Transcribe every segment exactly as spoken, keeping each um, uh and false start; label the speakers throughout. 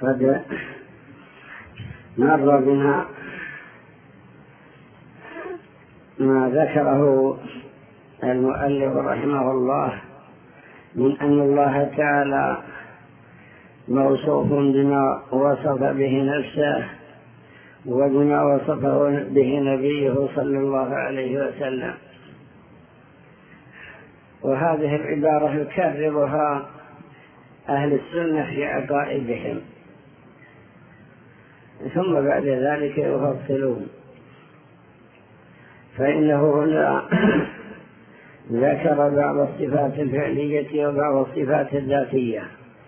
Speaker 1: قد مر بنا ما ذكره المؤلف رحمه الله من أن الله تعالى موصوف بما وصف به نفسه وبما وصفه به نبيه صلى الله عليه وسلم، وهذه العبارة يكررها أهل السنة في عقائدهم، ثم بعد ذلك يفصلون. فإنه هنا ذكر بعض الصفات الفعلية وبعض الصفات الذاتية،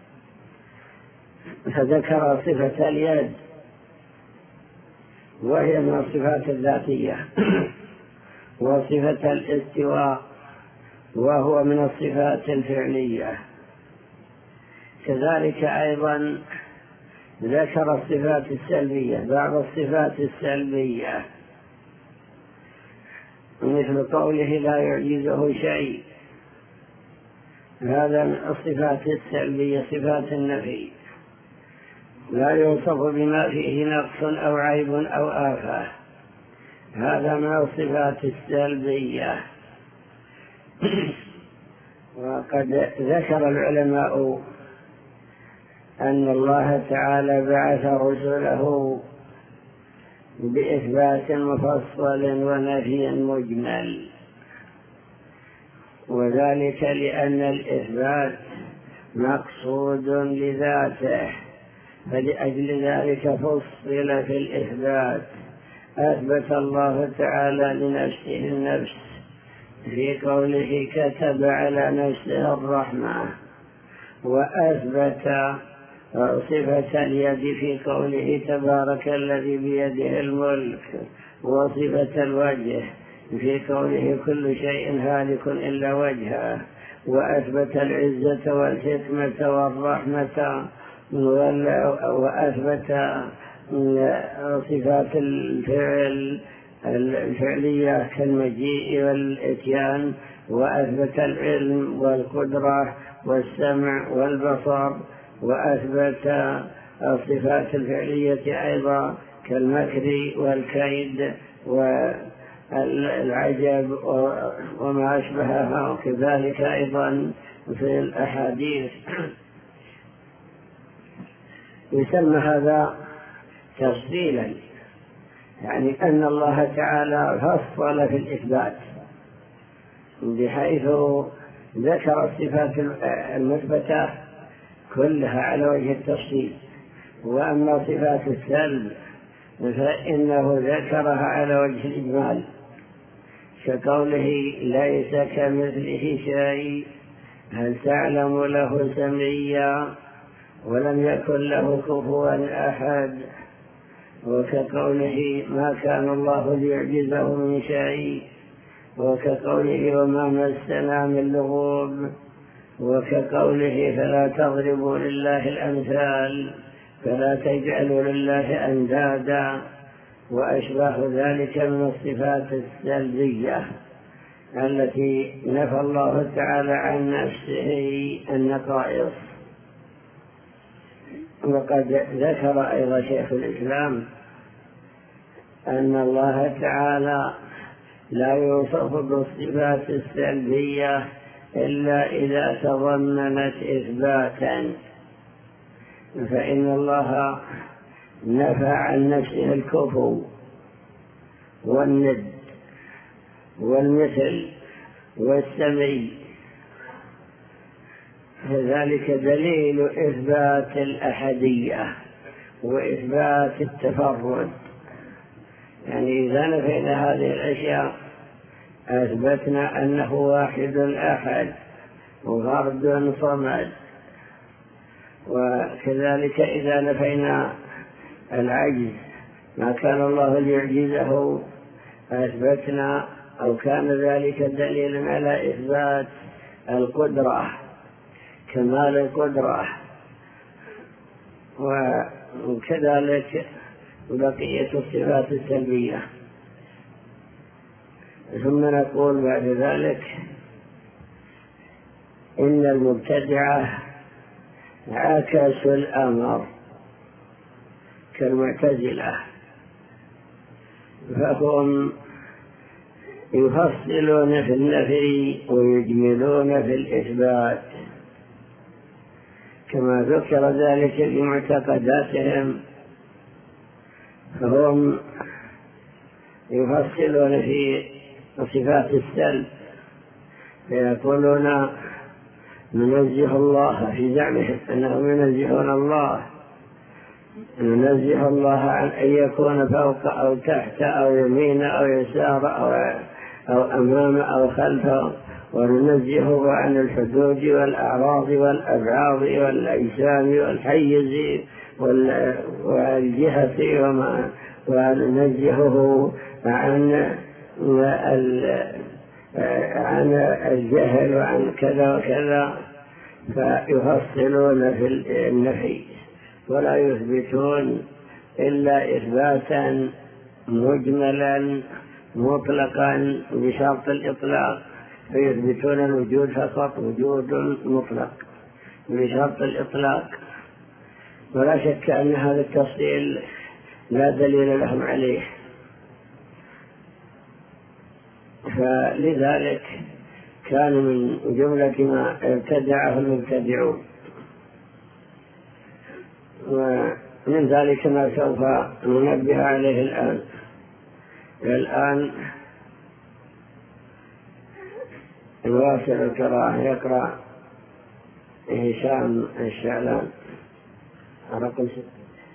Speaker 1: فذكر صفة اليد وهي من الصفات الذاتية، وصفة الاستواء وهو من الصفات الفعلية. كذلك أيضا ذكر الصفات السلبية، بعض الصفات السلبية مثل قوله لا يعجزه شيء، هذا من الصفات السلبية، صفات النفي، لا يوصف بما فيه نقص أو عيب أو آفة، هذا من الصفات السلبية. وقد ذكر العلماء أن الله تعالى بعث رسله بإثبات مفصل ونفي مجمل، وذلك لأن الإثبات مقصود لذاته، فلأجل ذلك فصل في الإثبات. أثبت الله تعالى لنفسه النفس في قوله كتب على نفسه الرحمة، وأثبت صفة اليد في قوله تبارك الذي بيده الملك، وصفة الوجه في قوله كل شيء هالك إلا وجهه، وأثبت العزة والحكمة والرحمة، وأثبت صفات الفعل الفعلية كالمجيء والإتيان، وأثبت العلم والقدرة والسمع والبصر، وأثبت الصفات الفعلية أيضا كالمكر والكيد والعجب وما أشبهها، وكذلك أيضا في الأحاديث. يسمى هذا تفصيلا، يعني أن الله تعالى فصل في الإثبات بحيث ذكر الصفات المثبتة كلها على وجه التفصيل، وأما صفات السلب فإنه ذكرها على وجه الإجمال، كقوله ليس كمثله شيء هل تعلم له سميا ولم يكن له كفوا أحد، وكقوله ما كان الله ليعجزه من شيء، وكقوله وما مسنا من لغوب، وكقوله فلا تضربوا لله الأمثال فلا تجعلوا لله أندادا، وأشباه ذلك من الصفات السلبية التي نفى الله تعالى عن نفسه النقائص. وقد ذكر أيضا شيخ الإسلام أن الله تعالى لا يوصف بالصفات السلبية إلا إذا تضمنت إثباتا، فإن الله نفى عن نفسه الكفو والند والمثل والسمي، فذلك دليل إثبات الأحدية وإثبات التفرد. يعني إذا نفينا هذه الأشياء أثبتنا أنه واحد أحد وفرد صمد. وكذلك إذا نفينا العجز ما كان الله ليعجزه أثبتنا أو كان ذلك دليلا على إثبات القدرة، كمال القدرة. وكذلك بقية الصفات السلبية. ثم نقول بعد ذلك إن المبتدعة عكسوا الأمر كالمعتزلة، فهم يفصلون في النفي ويجملون في الإثبات كما ذكر ذلك في معتقداتهم، فهم يفصلون في صفات السلب، فيقولون ننزه الله في زعمهم أنهم ينزهون الله، ننزه الله عن أن يكون فوق أو تحت أو يمين أو يسار أو, أو أمام أو خلفه، وننزهه عن الحدود والأعراض والأبعاض والأجسام والحيز والجهة وما، وننزهه عن عن الجهل وعن كذا وكذا، فيفصلون في النفي ولا يثبتون إلا إثباتا مجملا مطلقا بشرط الإطلاق، فيثبتون الوجود فقط وجود مطلق بشرط الإطلاق، ولا شك أن هذا التفصيل لا دليل لهم عليه، فلذلك كان من جملة ما ابتدعه المبتدعون. ومن ذلك ما سوف ننبه عليه الآن. الآن الواصل القراءة يقرأ هشام الشعلان رقم ستة.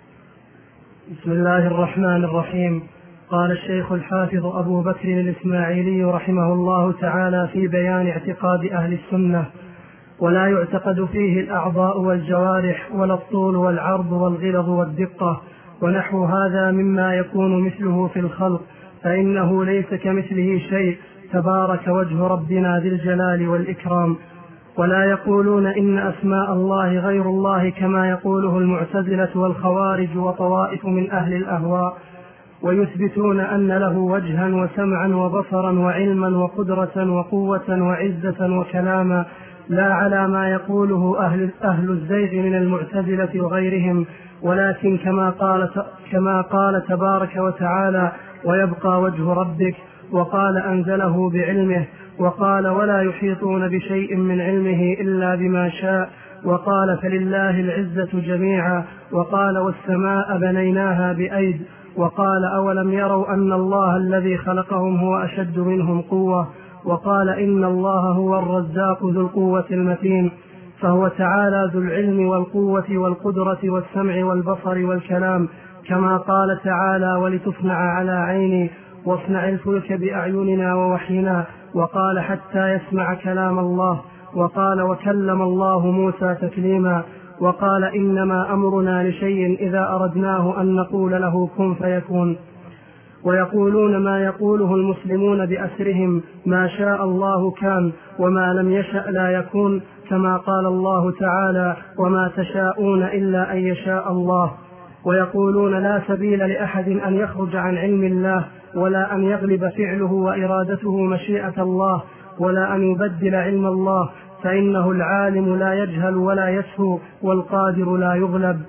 Speaker 2: بسم الله الرحمن الرحيم. قال الشيخ الحافظ أبو بكر الإسماعيلي رحمه الله تعالى في بيان اعتقاد أهل السنة: ولا يعتقد فيه الأعضاء والجوارح ولا الطول والعرض والغلظ والدقة ونحو هذا مما يكون مثله في الخلق، فإنه ليس كمثله شيء، تبارك وجه ربنا ذي الجلال والإكرام. ولا يقولون إن أسماء الله غير الله كما يقوله المعتزلة والخوارج وطوائف من أهل الأهواء، ويثبتون أن له وجها وسمعا وبصرا وعلما وقدرة وقوة وعزة وكلاما، لا على ما يقوله أهل, أهل الزيغ من المعتزلة وغيرهم، ولكن كما قال, كما قال تبارك وتعالى: ويبقى وجه ربك، وقال أنزله بعلمه، وقال ولا يحيطون بشيء من علمه إلا بما شاء، وقال فلله العزة جميعا، وقال والسماء بنيناها بأيد، وقال أولم يروا أن الله الذي خلقهم هو أشد منهم قوة، وقال إن الله هو الرزاق ذو القوة المتين. فهو تعالى ذو العلم والقوة والقدرة والسمع والبصر والكلام، كما قال تعالى: ولتصنع على عيني واصنع الفلك بأعيننا ووحينا، وقال حتى يسمع كلام الله، وقال وكلم الله موسى تكليما، وقال إنما أمرنا لشيء إذا أردناه أن نقول له كن فيكون. ويقولون ما يقوله المسلمون بأسرهم: ما شاء الله كان وما لم يشأ لا يكون، كما قال الله تعالى: وما تشاءون إلا أن يشاء الله. ويقولون لا سبيل لأحد أن يخرج عن علم الله، ولا أن يغلب فعله وإرادته مشيئة الله، ولا أن يبدل علم الله، فإنه العالم لا يجهل ولا يسهو، والقادر لا يغلب.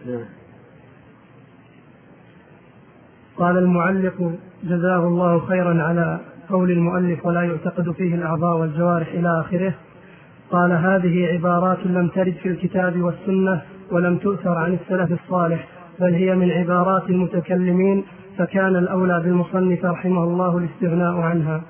Speaker 2: قال المعلق جزاه الله خيرا على قول المؤلف: ولا يعتقد فيه الأعضاء والجوارح إلى آخره. قال: هذه عبارات لم ترد في الكتاب والسنة ولم تؤثر عن السلف الصالح، بل هي من عبارات المتكلمين، فكان الأولى بالمصنف رحمه الله الاستغناء عنها.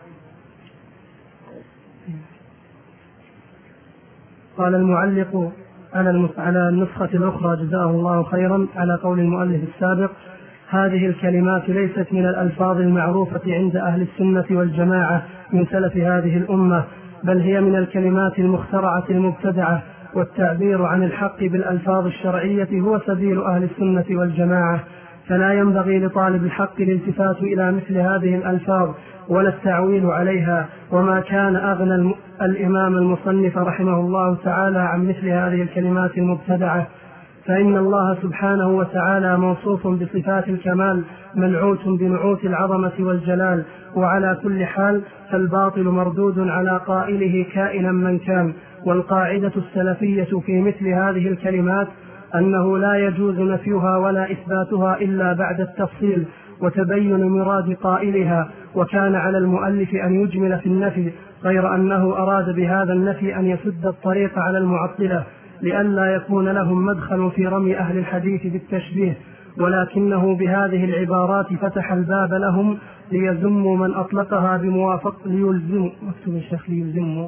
Speaker 2: قال المعلق على النسخة الأخرى جزاه الله خيرا على قول المؤلف السابق: هذه الكلمات ليست من الألفاظ المعروفة عند أهل السنة والجماعة من سلف هذه الأمة، بل هي من الكلمات المخترعة المبتدعة، والتعبير عن الحق بالألفاظ الشرعية هو سبيل أهل السنة والجماعة، فلا ينبغي لطالب الحق الالتفات إلى مثل هذه الألفاظ ولا التعويل عليها. وما كان أغنى الإمام المصنف رحمه الله تعالى عن مثل هذه الكلمات المبتدعة، فإن الله سبحانه وتعالى موصوف بصفات الكمال منعوت بنعوت العظمة والجلال، وعلى كل حال فالباطل مردود على قائله كائنا من كان. والقاعدة السلفية في مثل هذه الكلمات أنه لا يجوز نفيها ولا إثباتها إلا بعد التفصيل وتبين مراد قائلها، وكان على المؤلف أن يجمل في النفي، غير أنه أراد بهذا النفي أن يسد الطريق على المعطلة لئلا يكون لهم مدخل في رمي أهل الحديث بالتشبيه، ولكنه بهذه العبارات فتح الباب لهم ليذموا من أطلقها بموافق ليلزموا مكتوب الشيخ ليلزموا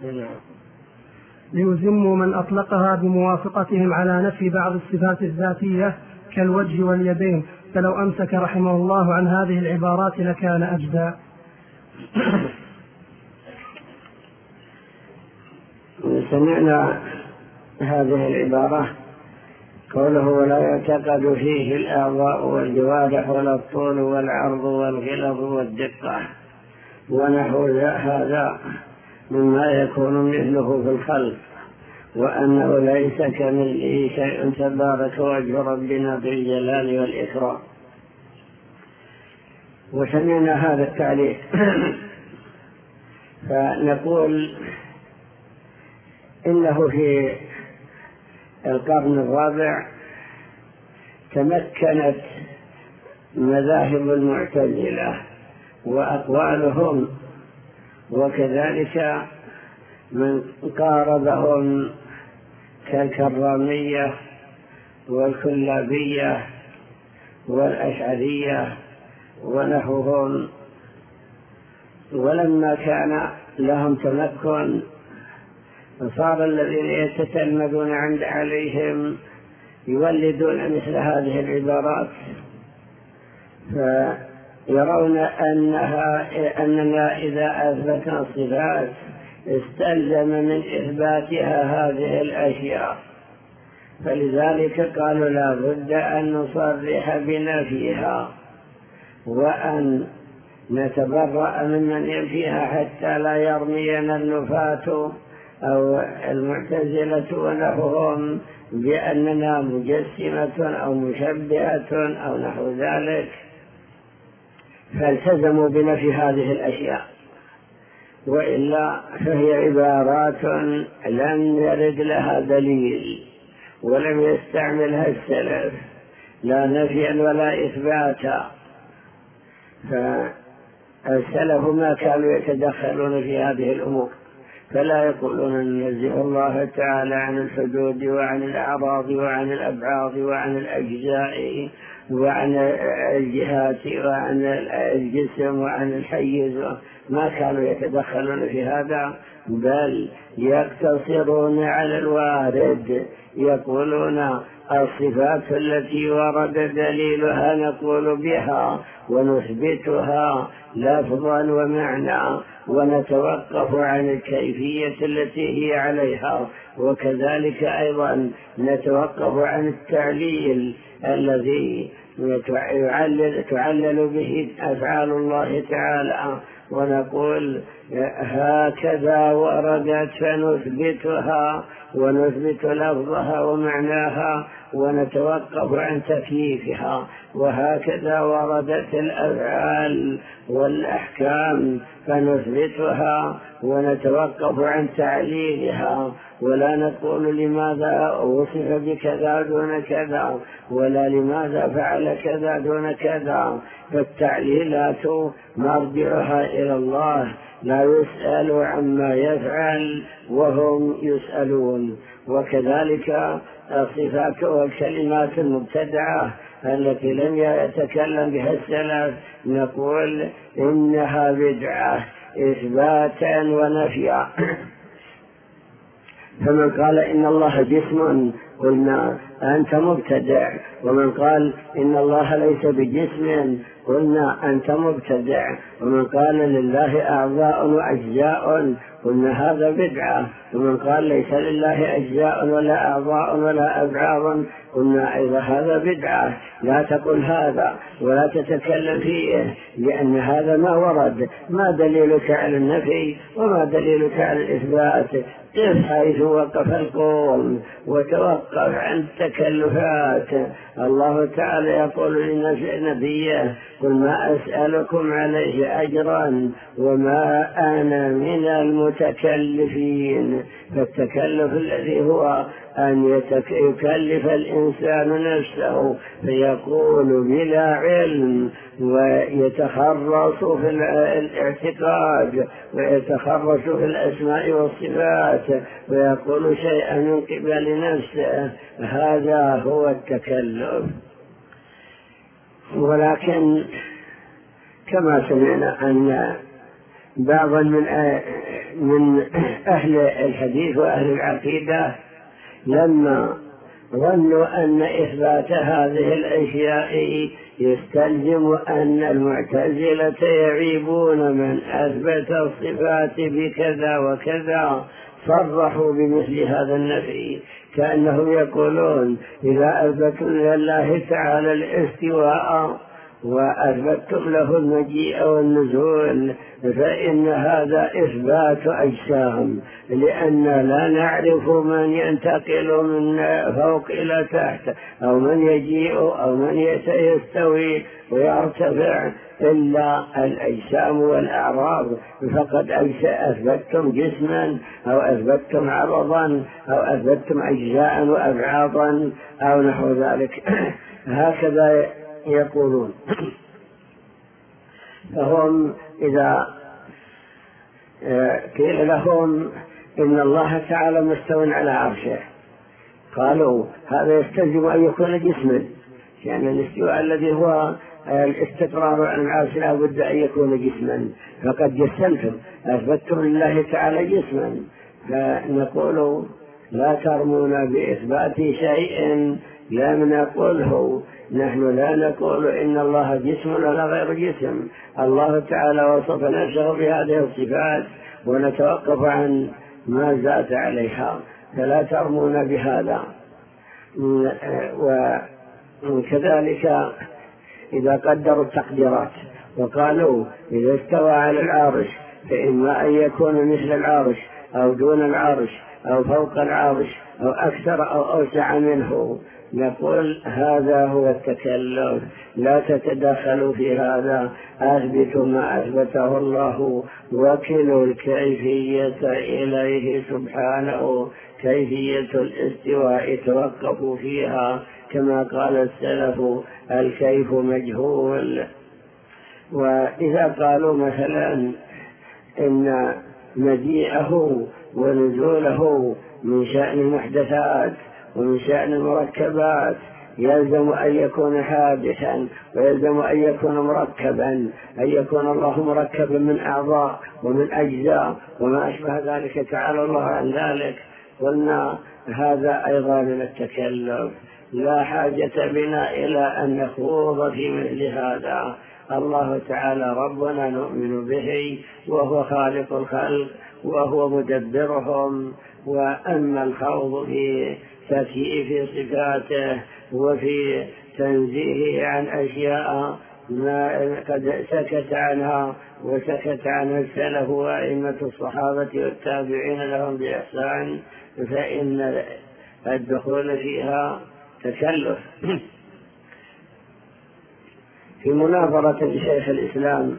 Speaker 2: ليذموا من أطلقها بموافقتهم على نفي بعض الصفات الذاتية كالوجه واليدين، فلو أمسك رحمه الله عن هذه العبارات لكان أجدى.
Speaker 1: سمعنا هذه العبارة قوله ولا يعتقد فيه الأعضاء والجوارح ولا الطول والعرض والغلظ والدقة ونحو هذا مما يكون مثله في الخلق، وأنه ليس كمثله شيء تبارك وجه ربنا بالجلال والإكرام. وسمعنا هذا التعليق فنقول إنه في القرن الرابع تمكنت مذاهب المعتزلة وأقوالهم وكذلك من قاربهم كالكرامية والكلابية والأشعرية ونحوهم، ولما كان لهم تمكن صار الذين يتتلمذون عند عليهم يولدون مثل هذه العبارات، فيرون أنها أننا إذا أثبتنا الصفات استلزم من إثباتها هذه الأشياء، فلذلك قالوا لا بد أن نصرح بنفيها وأن نتبرأ ممن ينفيها حتى لا يرمينا النفاة أو المعتزلة ونحوهم بأننا مجسمة أو مشبهة أو نحو ذلك، فالتزموا بنفي هذه الأشياء، وإلا فهي عبارات لم يرد لها دليل ولم يستعملها السلف لا نفيا ولا إثباتا، فالسلف ما كانوا يتدخلون في هذه الأمور، فلا يقولون ننزه الله تعالى عن الحدود وعن الأعراض وعن الأبعاض وعن الأجزاء وعن الجهات وعن الجسم وعن الحيز، ما كانوا يتدخلون في هذا، بل يقتصرون على الوارد، يقولون الصفات التي ورد دليلها نقول بها ونثبتها لفظا ومعنى، ونتوقف عن الكيفية التي هي عليها، وكذلك أيضا نتوقف عن التعليل الذي تعلل, تعلل به أفعال الله تعالى، ونقول هكذا وردت فنثبتها ونثبت لفظها ومعناها ونتوقف عن تكييفها، وهكذا وردت الأفعال والأحكام فنثبتها ونتوقف عن تعليلها، ولا نقول لماذا وصف بكذا دون كذا ولا لماذا فعل كذا دون كذا، فالتعليلات مرجعها إلى الله، لا يسأل عما يفعل وهم يسألون. وكذلك الصفات والكلمات المبتدعة التي لم يتكلم بها السلف نقول إنها بدعة إثباتا ونفيا. فمن قال إن الله جسم قلنا أنت مبتدع، ومن قال إن الله ليس بجسم قلنا أنت مبتدع، ومن قال لله أعضاء وأجزاء قلنا هذا بدعة، ومن قال ليس لله أجزاء ولا أعضاء ولا أبعاض قلنا أيضا هذا بدعة. لا تقل هذا ولا تتكلم فيه، لأن هذا ما ورد، ما دليلك على النفي وما دليلك على الإثبات، قف حيث وقف القول وتوقف عن التكلفات. الله تعالى يقول لنبيه قل ما أسألكم عليه أجرا وما أنا من المتكلفين، فالتكلف الذي هو أن يكلف الإنسان نفسه فيقول بلا علم ويتخرص في الاعتقاد ويتخرص في الأسماء والصفات ويقول شيئا من قبل نفسه، هذا هو التكلف. ولكن كما سمعنا أن بعضا من من أهل الحديث وأهل العقيدة لما ظنوا أن إثبات هذه الأشياء يستلزم أن المعتزلة يعيبون من أثبت الصفات بكذا وكذا، صرحوا بمثل هذا النفي، كأنهم يقولون إذا أثبتوا لله تعالى الاستواء وأثبتم له المجيء والنزول فإن هذا إثبات أجسام، لأن لا نعرف من ينتقل من فوق إلى تحت أو من يجيء أو من يستوي ويرتفع إلا الأجسام والأعراض، فقد أثبتم جسما أو أثبتم عرضا أو أثبتم أجزاء وأبعاضا أو نحو ذلك. هكذا يقولون. فهم إذا قيل لهم إن الله تعالى مستوٍ على عرشه قالوا هذا يستلزم أن يكون جسما، يعني الاستواء الذي هو الاستقرار عن العرش لا بد أن يكون جسما، فقد جسمتم أثبتم لله تعالى جسما. فنقول لا ترمون بإثبات شيء لم نقوله، نحن لا نقول إن الله جسم ولا غير جسم، الله تعالى وصف نفسه بهذه الصفات ونتوقف عن ما زاد عليها، فلا ترمون بهذا. وكذلك إذا قدروا التقديرات وقالوا إذا استوى على العرش فإما أن يكون مثل العرش أو دون العرش أو فوق العرش أو أكثر أو أوسع منه، نقول هذا هو التكلف، لا تتدخلوا في هذا، أثبتوا ما أثبته الله وكلوا الكيفية إليه سبحانه، كيفية الاستواء توقفوا فيها، كما قال السلف الكيف مجهول. وإذا قالوا مثلا إن مجيئه ونزوله من شأن المحدثات ومن شأن المركبات يلزم أن يكون حادثا ويلزم أن يكون مركبا، أن يكون الله مركبا من أعضاء ومن أجزاء وما أشبه ذلك، تعالى الله عن ذلك. قلنا هذا أيضا من التكلف، لا حاجة بنا إلى أن نخوض في مثل هذا. الله تعالى ربنا نؤمن به وهو خالق الخلق وهو مدبرهم، وأما الخوض في تكييف صفاته وفي تنزيهه عن أشياء ما قد سكت عنها وسكت عنها السلف وأئمة الصحابة والتابعين لهم بإحسان، فإن الدخول فيها تكلف. في مناظرة لشيخ الإسلام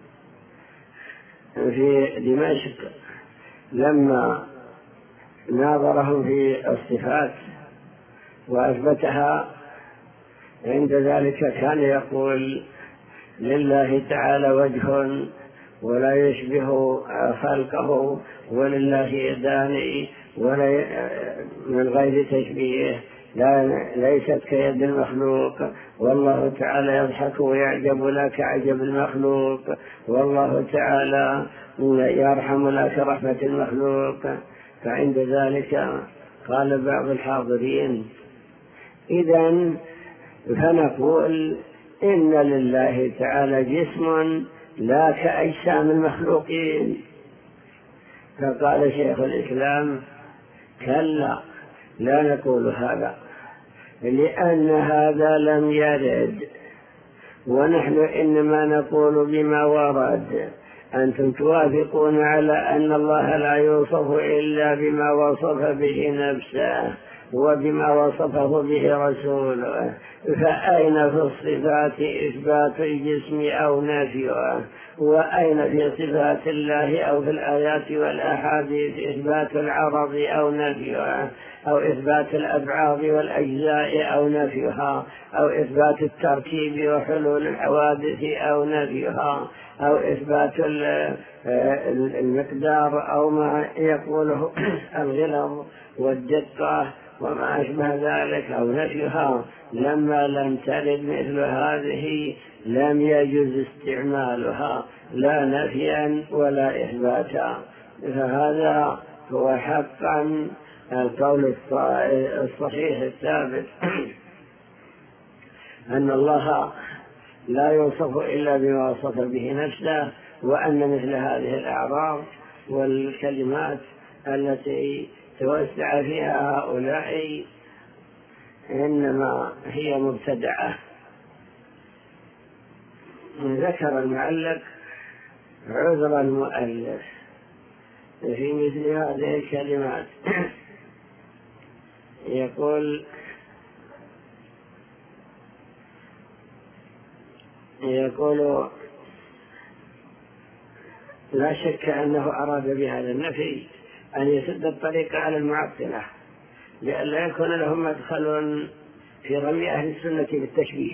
Speaker 1: في دمشق لما ناظرهم في الصفات وأثبتها، عند ذلك كان يقول لله تعالى وجه ولا يشبه خلقه، ولله يدان ولا من غير تشبيه، لا ليست كيد المخلوق، والله تعالى يضحك ويعجب لا كعجب المخلوق، والله تعالى يرحم لا كرحمة المخلوق. فعند ذلك قال بعض الحاضرين إذن فنقول إن لله تعالى جسم لا كأجسام المخلوقين. فقال شيخ الإسلام كلا، لا نقول هذا، لأن هذا لم يرد، ونحن إنما نقول بما ورد. أنتم توافقون على أن الله لا يوصف إلا بما وصف به نفسه، وبما وصفه به رسوله، فأين في الصفات إثبات الجسم أو نفيها؟ وأين في صفات الله أو في الآيات والأحاديث إثبات العرض أو نفيها، أو إثبات الأبعاض والأجزاء أو نفيها، أو إثبات التركيب وحلول الحوادث أو نفيها، أو إثبات المقدار أو ما يقوله الغلظ والدقة وما أشبه ذلك أو نفيها؟ لما لم ترد مثل هذه لم يجوز استعمالها لا نفيا ولا إثباتا. فهذا هو حقا القول الصحيح الثابت أن الله لا يوصف إلا بما وصف به نفسه، وأن مثل هذه الأعراض والكلمات التي توسع فيها هؤلاء إنما هي مبتدعة. ذكر المؤلف عذر المؤلف في مثل هذه الكلمات، يقول يقول لا شك أنه أراد بهذا النفي أن يسد الطريق على المعطلة لئلا يكون لهم مدخل في رمي أهل السنة بالتشبيه.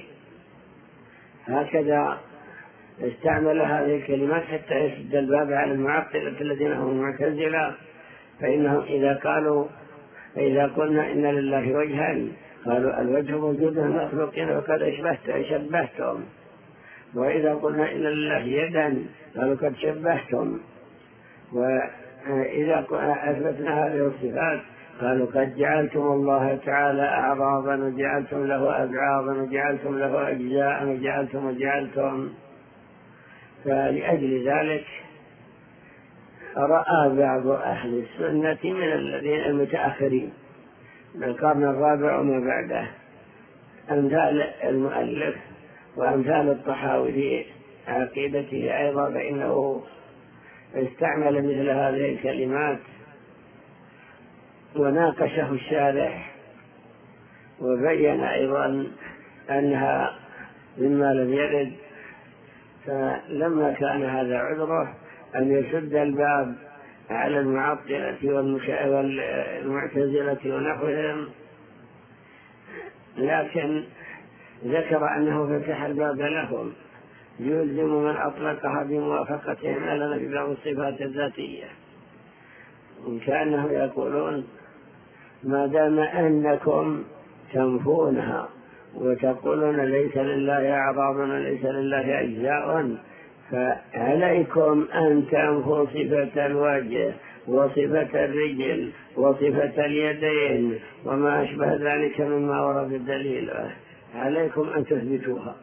Speaker 1: هكذا استعمل هذه الكلمات حتى يسد الباب على المعطلة الذين هم المعتزلة، فإنهم إذا قالوا إذا قلنا إن لله وجها قالوا الوجه موجود في المخلوقين وقد شبهتم، وإذا قلنا إن لله يدا قالوا قد شبهتم، وإذا أثبتنا هذه الصفات قالوا قد جعلتم الله تعالى أعراضا وجعلتم له أبعاضا وجعلتم له أجزاء وجعلتم وجعلتم. فلأجل ذلك رأى بعض أهل السنة من الذين المتأخرين من القرن الرابع وما بعده أمثال المؤلف وأمثال الطحاوي في عقيدته أيضا، فإنه استعمل مثل هذه الكلمات وناقشه الشارح وبين أيضا أنها مما لم يرد. فلما كان هذا عذره أن يسد الباب على المعطلة والمعتزلة ونحوهم، لكن ذكر أنه فتح الباب لهم يلزم من أطلقها بموافقتهم على نفي بعض الصفات الذاتية، إن كانهم يقولون ما دام أنكم تنفونها وتقولون ليس لله أعراض وليس لله أجزاء، فعليكم أن تنفوا صفة الوجه وصفة الرجل وصفة اليدين وما أشبه ذلك مما ورد الدليل، عليكم أن تثبتوها.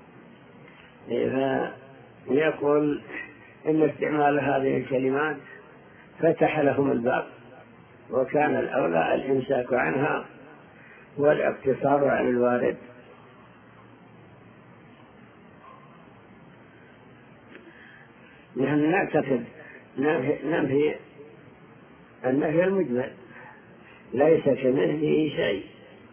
Speaker 1: فيقول إن استعمال هذه الكلمات فتح لهم الباب، وكان الأولى الإمساك عنها والاقتصار على الوارد. نحن نعتقد ننفي النفي المجمل، ليس كمثله شيء،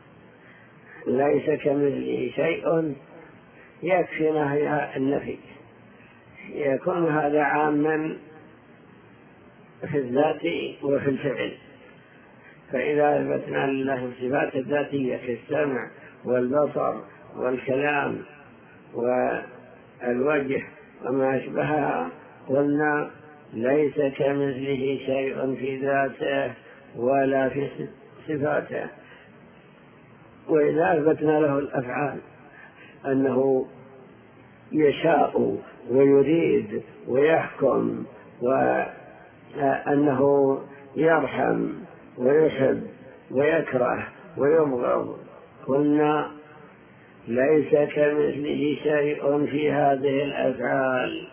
Speaker 1: ليس كمثله شيء يكفينا النفي، يكون هذا عاما في الذات وفي الفعل. فإذا أثبتنا لله الصفات الذاتية كالسمع والبصر والكلام والوجه وما أشبهها قلنا ليس كمثله شيء في ذاته ولا في صفاته. وإذا أثبتنا له الأفعال أنه يشاء ويريد ويحكم وأنه يرحم ويحب ويكره ويبغض، قلنا ليس كمثله شيء في هذه الأفعال.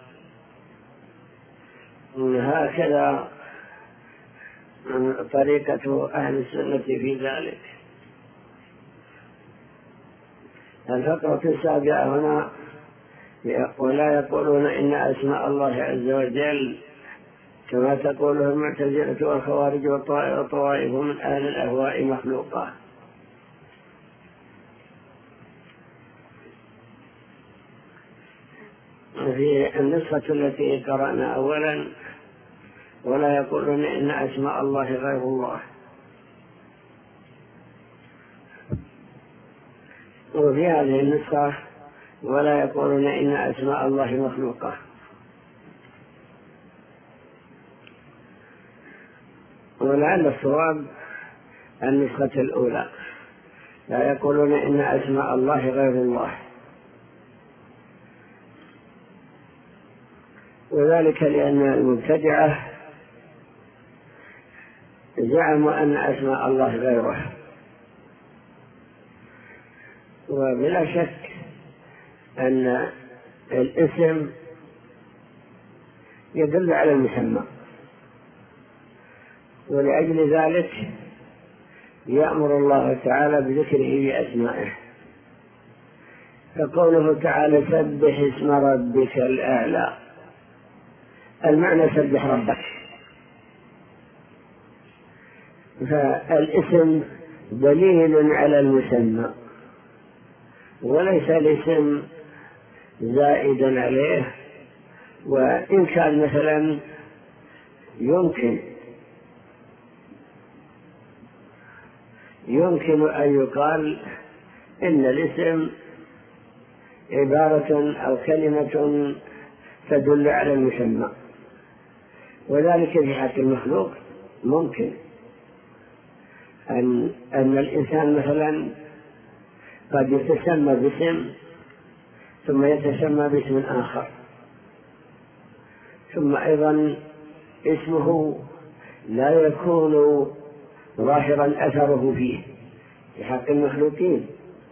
Speaker 1: هكذا طريقة أهل السنة في ذلك. الفقرة السابعة هنا ولا يقولون إن أسماء الله عز وجل كما تقوله المعتزلة والخوارج والطوائف من أهل الأهواء مخلوقة. في النسخة التي قرأنا أولا ولا يقولون إن أسماء الله غير الله، وفي هذه النسخة ولا يقولون إن أسماء الله مخلوقة. ولعل الصواب النسخة الأولى، لا يقولون إن أسماء الله غير الله، وذلك لأن المبتدعة زعموا أن أسماء الله غيره، وبلا شك أن الاسم يدل على المسمى، ولأجل ذلك يأمر الله تعالى بذكره بأسمائه، فقوله تعالى سبح اسم ربك الأعلى، المعنى سبح ربك، فالاسم دليل على المسمى وليس الاسم زائدا عليه. وإن كان مثلا يمكن يمكن أن يقال إن الاسم عبارة أو كلمة تدل على المسمى، وذلك في حق المخلوق ممكن أن, أن الإنسان مثلا قد يتسمى باسم ثم يتسمى باسم آخر، ثم أيضا اسمه لا يكون ظاهرا أثره فيه في حق المخلوقين.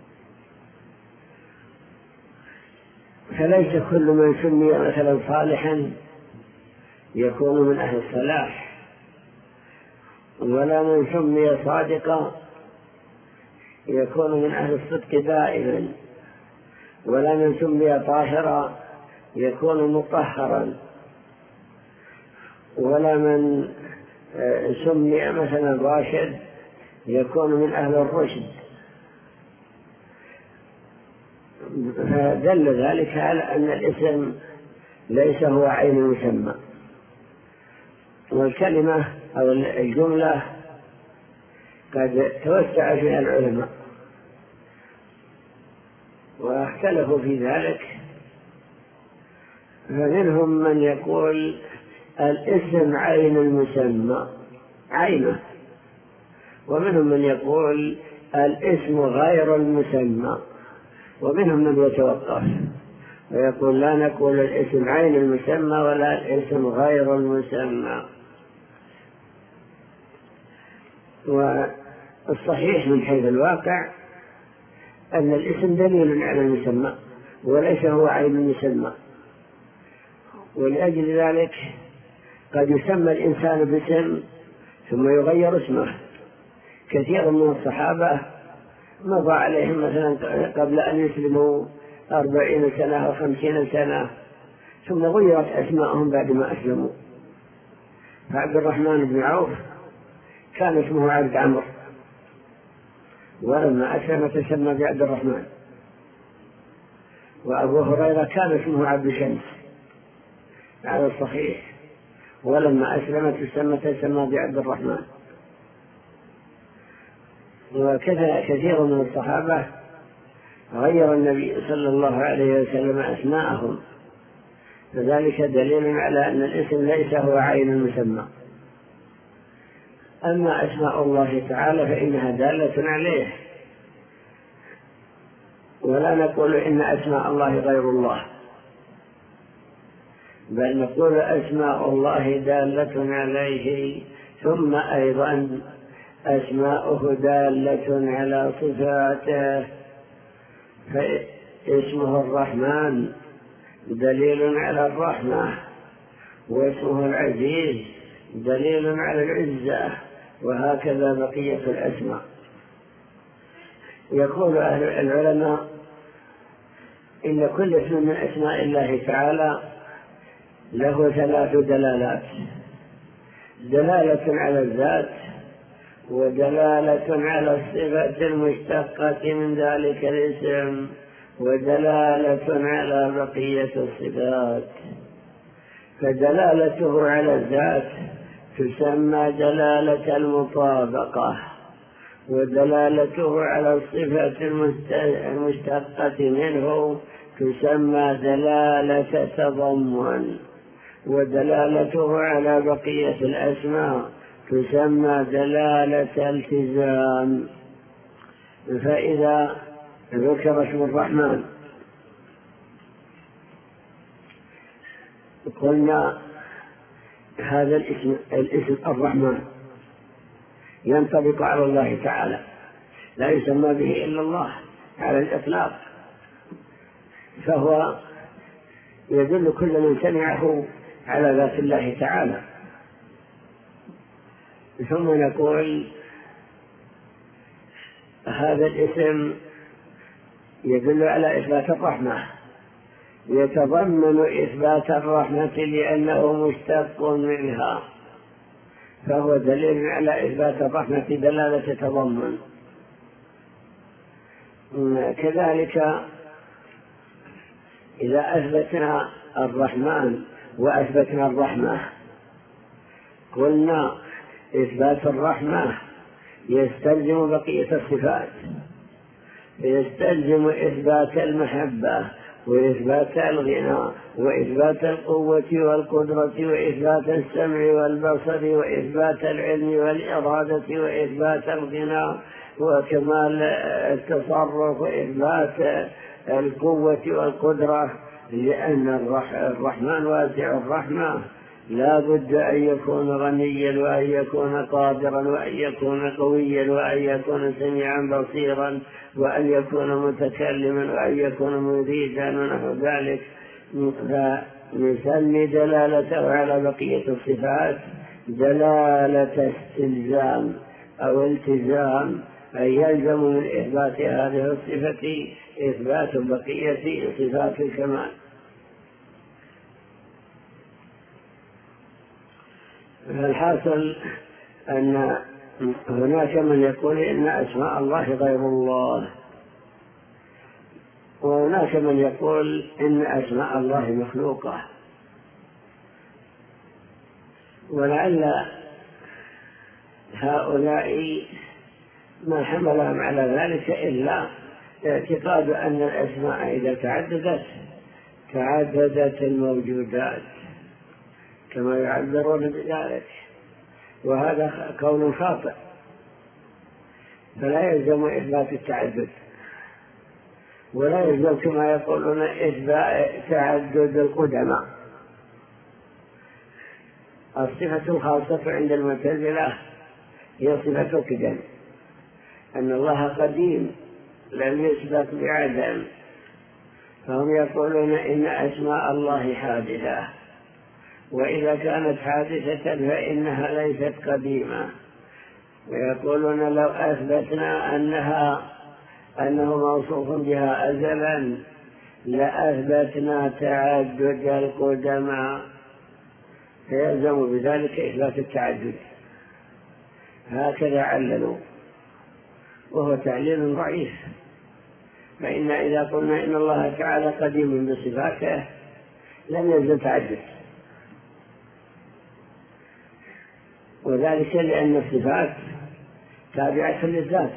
Speaker 1: فليس كل من سمي مثلا صالحا يكون من أهل الصلاح، ولا من سمي صادقا يكون من أهل الصدق دائما، ولا من سمي طاهرا يكون مطهرا، ولا من سمي مثلا راشد يكون من أهل الرشد. فدل ذلك على أن الاسم ليس هو عين المسمى. والكلمة أو الجملة قد توسع فيها العلماء واختلفوا في ذلك، فمنهم من يقول الاسم عين المسمى عينه، ومنهم من يقول الاسم غير المسمى، ومنهم من يتوقف ويقول لا نقول الاسم عين المسمى ولا الاسم غير المسمى. والصحيح من حيث الواقع أن الاسم دليل على المسمى وليس هو عين المسمى، ولأجل ذلك قد يسمى الإنسان باسم ثم يغير اسمه. كثير من الصحابة مضى عليهم مثلا قبل أن يسلموا أربعين سنة أو خمسين سنة ثم غيرت أسماءهم بعد ما أسلموا. فعبد الرحمن بن عوف كان اسمه عبد عمرو، ولما أسلم تسمى بعبد الرحمن. وأبو هريرة كان اسمه عبد شمس على الصحيح، ولما أسلم تسمى تسمى بعبد الرحمن. وكذا كثير من الصحابة غير النبي صلى الله عليه وسلم أسماءهم، فذلك دليل على أن الاسم ليس هو عين المسمى. أما أسماء الله تعالى فإنها دالة عليه، ولا نقول إن أسماء الله غير الله، بل نقول أسماء الله دالة عليه، ثم أيضا أسماؤه دالة على صفاته، فاسمه الرحمن دليل على الرحمة، واسمه العزيز دليل على العزة، وهكذا بقية الأسماء. يقول أهل العلماء إن كل اسم من أسماء الله تعالى له ثلاث دلالات. دلالة على الذات ودلالة على الصفة المشتقة من ذلك الاسم ودلالة على بقية الصفات. فدلالته على الذات تسمى دلالة المطابقة، ودلالته على الصفة المشتقة منه تسمى دلالة تضمن، ودلالته على بقية الأسماء تسمى دلالة التزام. فإذا ذكر اسم الرحمن قلنا هذا الاسم, الاسم الرحمن ينطبق على الله تعالى، لا يسمى به إلا الله على الإطلاق، فهو يدل كل من سمعه على ذات الله تعالى. ثم نقول هذا الاسم يدل على إثبات الرحمة، يتضمن إثبات الرحمة لأنه مشتق منها، فهو دليل على إثبات الرحمة دلالة تضمن. كذلك إذا أثبتنا الرحمن وأثبتنا الرحمة قلنا إثبات الرحمة يستلزم بقية الصفات، يستلزم إثبات المحبة وإثبات الغنى وإثبات القوة والقدرة وإثبات السمع والبصر وإثبات العلم والإرادة وإثبات الغنى وكمال التصرف وإثبات القوة والقدرة، لأن الرحمن واسع الرحمة لا بد أن يكون غنيا وأن يكون قادرا وأن يكون قويا وأن يكون سميعا بصيرا وأن يكون متكلما وأن يكون مريدا ونحو ذلك. فنسمي دلالته على بقية الصفات دلالة استلزام أو التزام، أي يلزم من إثبات هذه الصفة إثبات بقية صفات الكمال. فالحاصل أن هناك من يقول إن أسماء الله غير الله، وهناك من يقول إن أسماء الله مخلوقة، ولعل هؤلاء ما حملهم على ذلك إلا اعتقاد أن الأسماء إذا تعددت تعددت الموجودات كما يعبرون بذلك، وهذا قول خاطئ، فلا يلزم إثبات التعدد، ولا يلزم كما يقولون إثبات تعدد القدماء. الصفة الخاصة عند المعتزلة هي صفة القدم، أن الله قديم لم يثبت بعدم، فهم يقولون إن أسماء الله حادثة، وإذا كانت حادثة فإنها ليست قديمة، ويقولون لو أثبتنا أنها أنه موصوف بها أزلا لأثبتنا تعدد القدماء، فيلزم بذلك إثبات التعدد. هكذا عللوا، وهو تعليل ضعيف، فإن إذا قلنا إن الله تعالى قديم بصفاته لم يلزم تعدد، وذلك لأن الصفات تابعة للذات،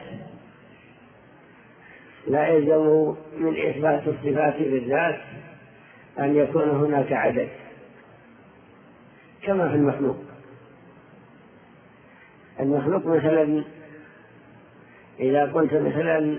Speaker 1: لا يلزم من إثبات الصفات بالذات أن يكون هناك عدد كما في المخلوق. المخلوق مثلا إذا قلت مثلا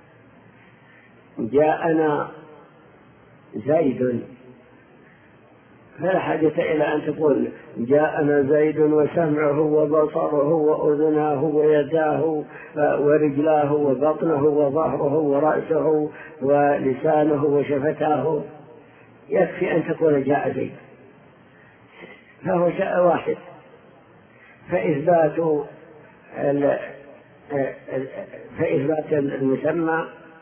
Speaker 1: جاءنا زيد فلا حاجة إلى أن تقول جاءنا زيد وسمعه وبصره وأذناه ويداه ورجلاه وبطنه وظهره ورأسه ولسانه وشفتاه، يكفي أن تقول جاء زيد، فهو شيء واحد. فإثبات فإثبات المسمى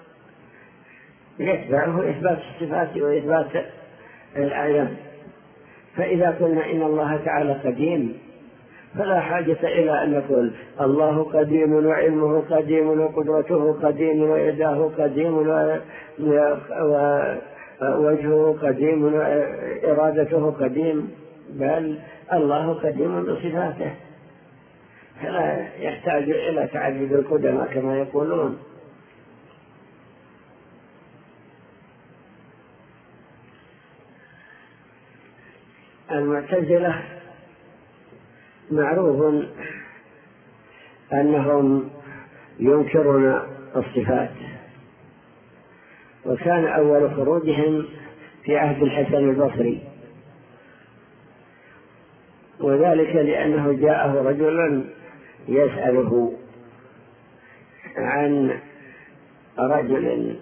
Speaker 1: يتبعه إثبات الصفات وإثبات الأعيان. فإذا قلنا إن الله تعالى قديم فلا حاجة إلى أن نقول الله قديم وعلمه قديم وقدرته قديم ويداه قديم ووجهه قديم وإرادته قديم، بل الله قديم بصفاته، فلا يحتاج إلى تعدد القدماء كما يقولون. المعتزلة معروف أنهم ينكرون الصفات، وكان أول خروجهم في عهد الحسن البصري، وذلك لأنه جاءه رجل يسأله عن رجل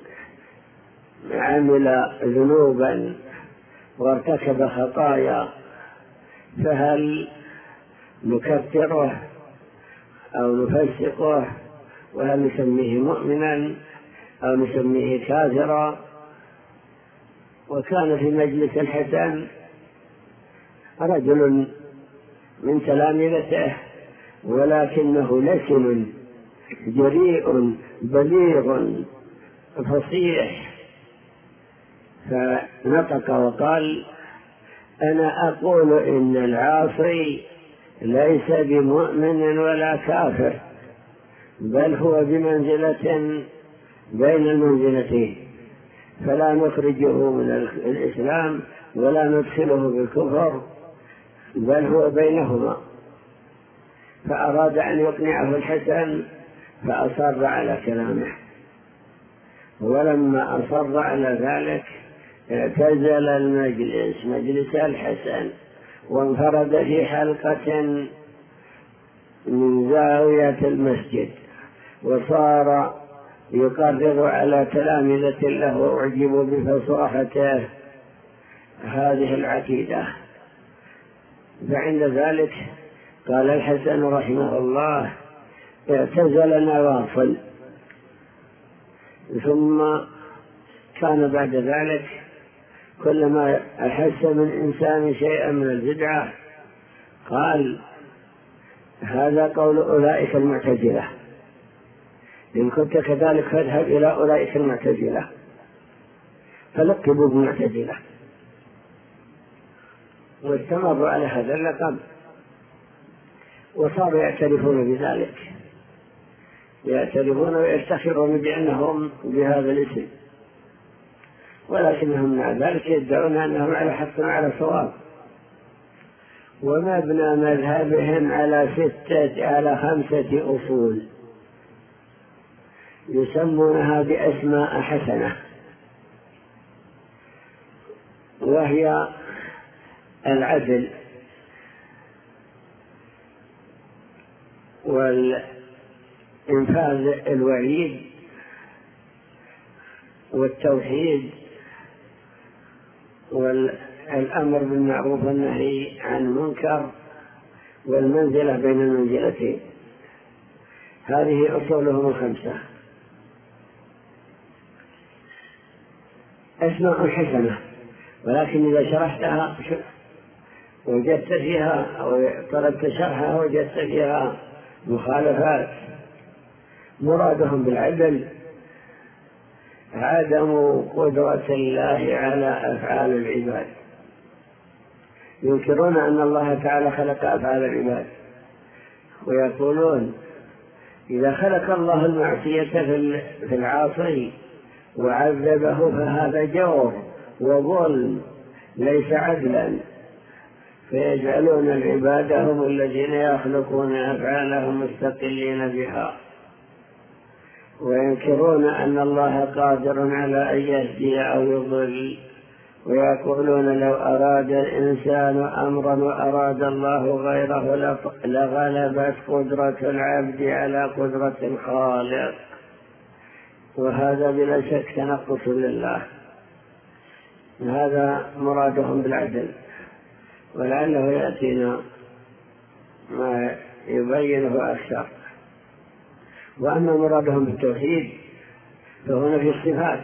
Speaker 1: عمل ذنوبا وارتكب خطايا، فهل نكفره أو نفسقه، وهل نسميه مؤمنا أو نسميه كافرا؟ وكان في مجلس الحسن رجل من تلامذته، ولكنه لسن جريء بليغ فصيح، فنطق وقال: أنا أقول إن العاصي ليس بمؤمن ولا كافر، بل هو بمنزلة بين المنزلتين، فلا نخرجه من الإسلام ولا ندخله بالكفر، بل هو بينهما. فأراد أن يقنعه الحسن فأصر على كلامه، ولما أصر على ذلك اعتزل المجلس مجلس الحسن، وانفرد في حلقة من زاوية المسجد، وصار يقرر على تلامذة له وأعجبوا بفصاحته هذه العقيدة. فعند ذلك قال الحسن رحمه الله: اعتزلنا واصل. ثم كان بعد ذلك كلما أحس من إنسان شيئا من البدعة قال: هذا قول أولئك المعتزلة، إن كنت كذلك فاذهب إلى أولئك المعتزلة، فلقبوا بالمعتزلة، واستمروا على هذا اللقب، وصاروا يعترفون بذلك، يعترفون ويفتخرون بأنهم بهذا الاسم، ولكنهم مع ذلك يدعون أنهم على حق وعلى صواب. ومبنى مذهبهم على ستة على خمسة أصول يسمونها بأسماء حسنة، وهي العدل والإنفاذ الوعيد والتوحيد والأمر بالمعروف والنهي عن المنكر والمنزلة بين المنزلتين. هذه أصولهم الخمسة، أسماء حسنة، ولكن إذا شرحتها وجدت فيها أو طلبت شرحها وجدت فيها مخالفات. مرادهم بالعدل عدم قدرة الله على أفعال العباد، ينكرون أن الله تعالى خلق أفعال العباد، ويقولون إذا خلق الله المعصية في العاصي وعذبه فهذا جور وظلم ليس عدلا، فيجعلون العباد هم الذين يخلقون أفعالهم مستقلين بها، وينكرون أن الله قادر على أن يهدي أو يضل، ويقولون لو أراد الإنسان أمرا وأراد الله غيره لغلبت قدرة العبد على قدرة الخالق، وهذا بلا شك تنقص لله. هذا مرادهم بالعدل، ولعله يأتينا ما يبينه أكثر. وأما مرادهم بالتوحيد فهنا في الصفات،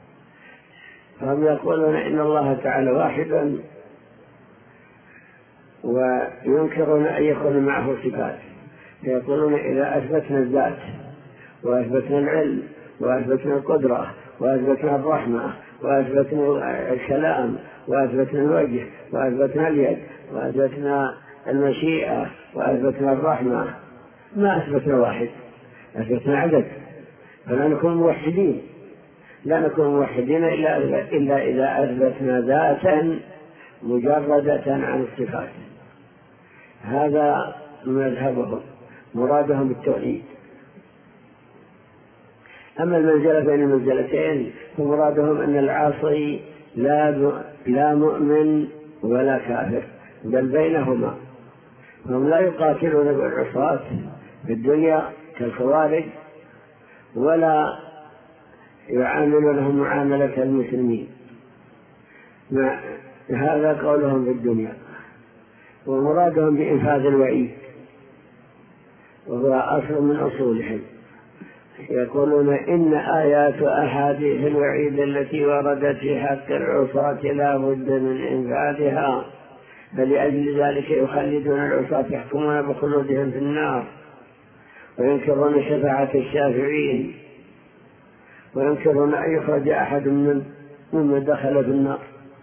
Speaker 1: فهم يقولون إن الله تعالى واحد وينكرون أن يكون معه صفات، فيقولون إذا أثبتنا الذات وأثبتنا العلم وأثبتنا القدرة وأثبتنا الرحمة وأثبتنا الكلام وأثبتنا الوجه وأثبتنا اليد وأثبتنا المشيئة وأثبتنا الرحمة، ما أثبتنا واحد، أثبتنا عدد، فلا نكون موحدين. لا نكون موحدين إلا, إلا إذا أثبتنا ذاتا مجردة عن الصفات. هذا مذهبهم، مرادهم بالتوحيد. أما المنزلة بين المنزلتين فمرادهم أن العاصي لا, لا مؤمن ولا كافر، بل بينهما. هم لا يقاتلون بالعصاة في الدنيا كالخوارج، ولا يعاملونهم معاملة المسلمين. هذا قولهم في الدنيا. ومرادهم بإنفاذ الوعيد، وهو أصل من أصولهم. يقولون إن آيات أحاديث الوعيد التي وردت في حق العصاة لا بد من إنفاذها، فلأجل ذلك يخلدون العصاة يحكمون بخلودهم في النار، وينكرون شفاعة الشافعين، وينكرون أن يخرج أحد ممن دخل في النار.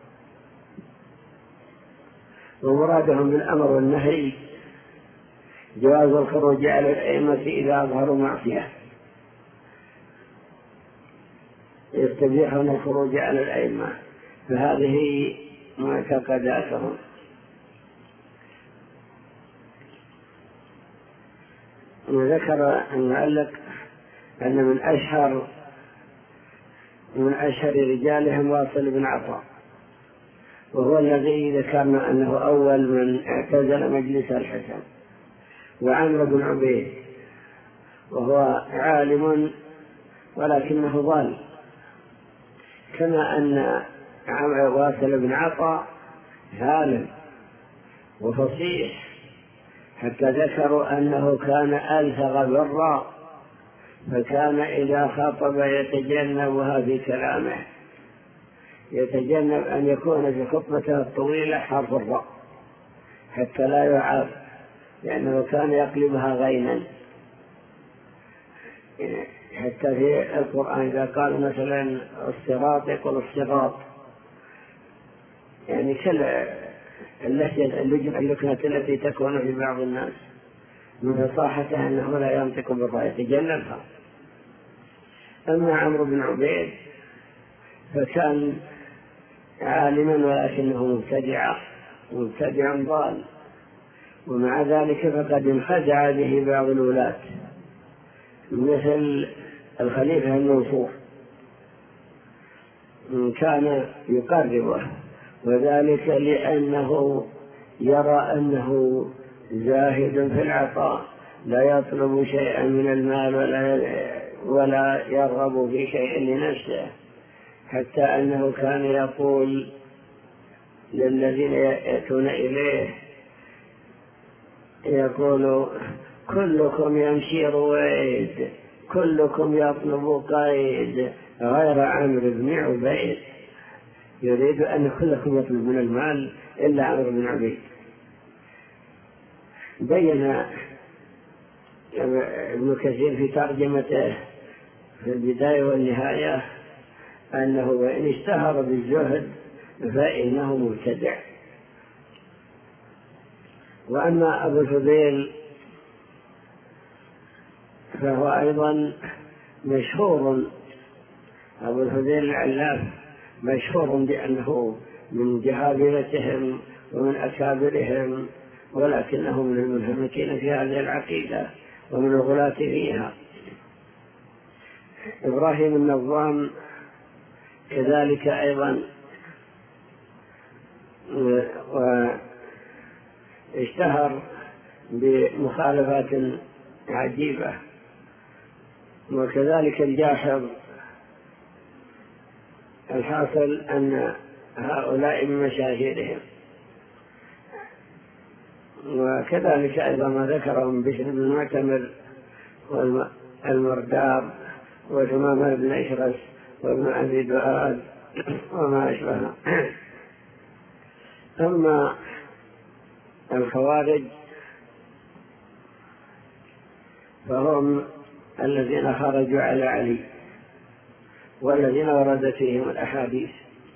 Speaker 1: ومرادهم بالأمر والنهي جواز الخروج على الأئمة إذا أظهروا معصية، يستبيحون الخروج على الأئمة، فهذه معتقداتهم. وذكر المؤلف أن من أشهر من أشهر رجالهم واصل بن عطاء، وهو الذي ذكرنا أنه أول من اعتزل مجلس الحسن، وعمرو بن عبيد وهو عالم ولكنه ضال، كما أن عمرو واصل بن عطاء عالم وفصيح، حتى ذكروا أنه كان ألفغ بالراء، فكان إذا خاطب يتجنبها في كلامه، يتجنب أن يكون في خطبته الطويلة حرف الراء حتى لا يعاب، لأنه كان يقلبها غينا. حتى في القرآن إذا قال مثلا الصراط يقول الصراط، يعني كل اللكنة التي تكون في بعض الناس من فصاحته أنه لا ينطق بالراء، يتجنبها. أما عمرو بن عبيد فكان عالما ولكنه مبتدع مبتدع ضال، ومع ذلك فقد انخدع به بعض الولاة مثل الخليفة المنصور، كان يقربه، وذلك لأنه يرى أنه زاهد في العطاء، لا يطلب شيئا من المال ولا ولا يرغب في شيء لنفسه، حتى أنه كان يقول للذين يأتون إليه، يقول كلكم يمشي رويد، كلكم يطلب قيد غير عمرو بن عبيد، يريد أن كلكم يطلب من المال إلا عمرو بن عبيد. بين ابن كثير في ترجمته في البداية والنهاية أنه وإن اشتهر بالزهد فإنه مبتدع. وأما أبو الفضيل فهو أيضا مشهور، أبو الفضيل العلاف مشهور بأنه من جهابرتهم ومن أكابرهم، ولكنه من المنهمكين في هذه العقيدة ومن الغلاة فيها. إبراهيم النظام كذلك أيضا، واشتهر بمخالفات عجيبة، وكذلك الجاحظ. الحاصل أن هؤلاء من مشاهيرهم. وكذلك أيضا ما ذكرهم بشر بن المعتمر والمرداب وثمامة بن إشرس وابن أبي دؤاد وما أشبه. أما الخوارج فهم الذين خرجوا على علي والذين ورد فيهم الأحاديث.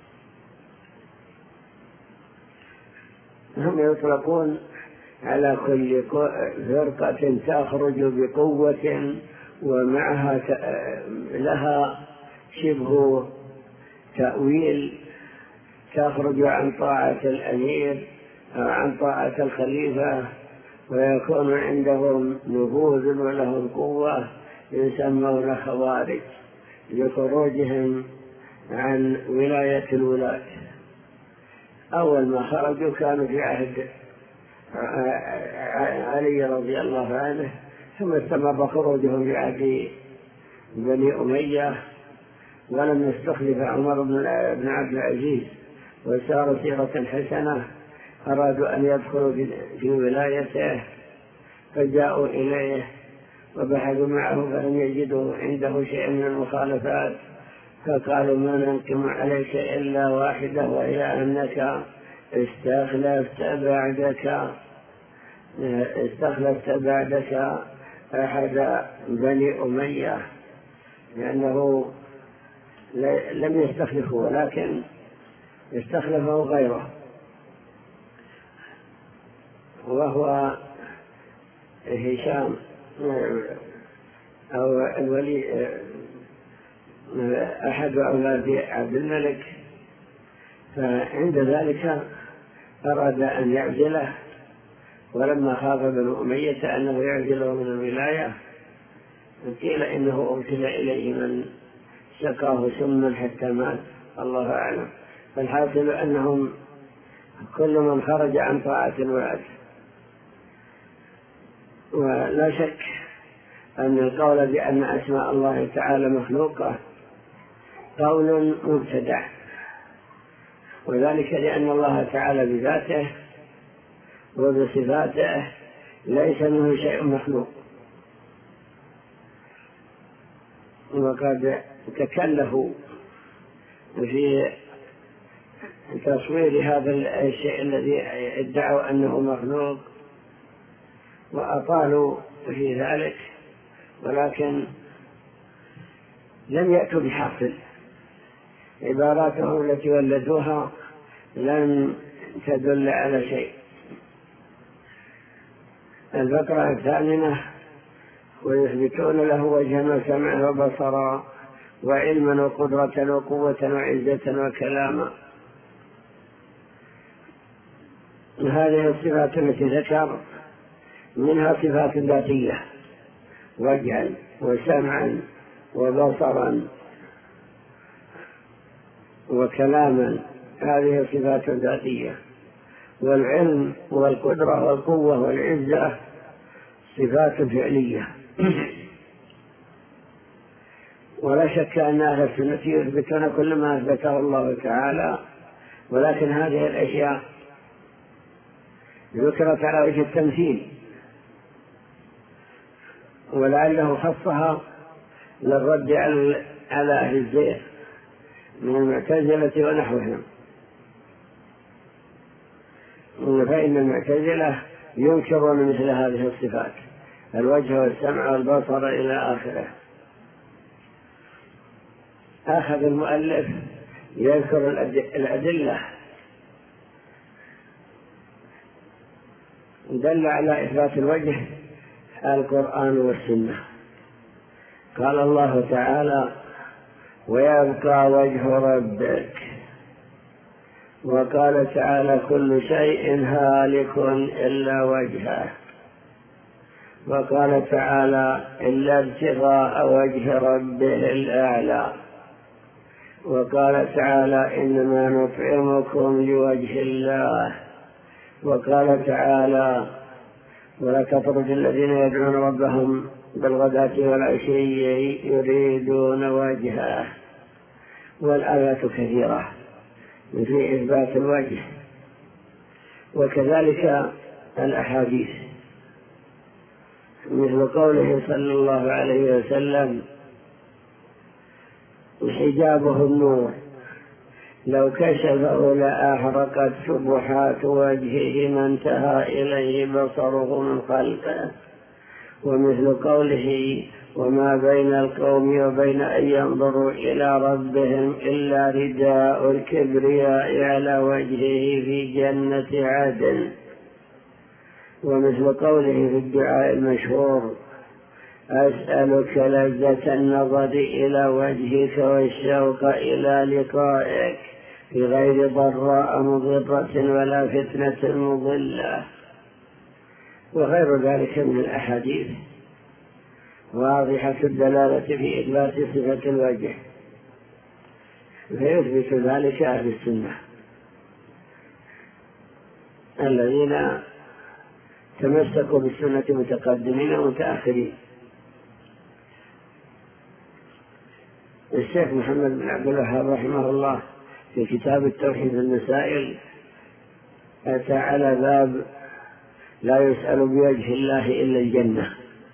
Speaker 1: هم يطلقون على كل فرقة تخرج بقوة ومعها لها شبه تأويل، تخرج عن طاعة الأمير أو عن طاعة الخليفة ويكون عندهم نفوذ ولهم قوة، يسمون خوارج لخروجهم عن ولاية الولاة. أول ما خرجوا كانوا في عهد علي رضي الله عنه، ثم استمر خروجهم في عهد بني أمية، ولم يستخلف عمر بن عبد العزيز وسار سيرة حسنة، أرادوا أن يدخلوا في ولايته فجاءوا إليه وبحثوا معه فلم يجدوا عنده شيء من المخالفات، فقالوا ما ننقم عليك إلا واحدة وهي أنك استخلفت بعدك استخلفت بعدك أحد بني أمية، لأنه لم يستخلفه ولكن استخلفه غيره، وهو هشام أو الولي أحد أولاد عبد الملك. فعند ذلك أراد أن يعزله، ولما خاف بنو أمية أنه يعزله من الولاية قيل إنه أرسل إليه من سقاه سما حتى مات، الله أعلم. فالحاصل أنهم كل من خرج عن طاعة الولاة. ولا شك أن القول بأن أسماء الله تعالى مخلوقة قول مبتدع، وذلك لأن الله تعالى بذاته وبصفاته ليس منه شيء مخلوق، وقد تكلفوا في تصوير هذا الشيء الذي ادعوا أنه مخلوق وأطالوا في ذلك، ولكن لم يأتوا بحاصل. عباراتهم التي ولدوها لم تدل على شيء. الفقرة الثامنة: ويثبتون له وجها وسمعا وبصرا وعلما وقدرة وقوة وعزة وكلاما. هذه الصفات التي ذكر منها صفات ذاتية: وجها وسمعا وبصرا وكلاما، هذه صفات ذاتية. والعلم والقدرة والقوة والعزة صفات فعلية. ولا شك أن أهل السنة يثبتون كل ما أثبته الله تعالى، ولكن هذه الأشياء ذكرت على وجه التمثيل، ولعله خصها للرد على أهل الزيغ من المعتزلة ونحوهم، فإن المعتزلة ينكرون مثل هذه الصفات: الوجه والسمع والبصر إلى آخره. أخذ المؤلف يذكر الأدلة دل على إثبات الوجه القرآن والسنة. قال الله تعالى: ويبقى وجه ربك. وقال تعالى: كل شيء هالك إلا وجهه. وقال تعالى: إلا ابتغاء وجه ربه الأعلى. وقال تعالى: إنما نطعمكم لوجه الله. وقال تعالى: ولا تطرد الذين يدعون ربهم بالغداة والعشي يريدون وجهه. والآيات كثيرة في إثبات الوجه، وكذلك الأحاديث، مثل قوله صلى الله عليه وسلم: حجابه النور لو كشفه لأحرقت سبحات وجهه ما انتهى إليه بصره من خلقه. ومثل قوله وما بين القوم وبين أن ينظروا إلى ربهم إلا رداء الكبرياء على وجهه في جنة عدن. ومثل قوله في الدعاء المشهور أسألك لذة النظر إلى وجهك والشوق إلى لقائك بغير ضراء مضرة ولا فتنة مضلة، وغير ذلك من الأحاديث واضحة الدلالة في إثبات صفة الوجه، فيثبت ذلك أهل السنة الذين تمسكوا بالسنة متقدمين ومتأخرين. الشيخ محمد بن عبد الوهاب رحمه الله في كتاب التوحيد المسائل أتى على باب لا يسأل بوجه الله إلا الجنة،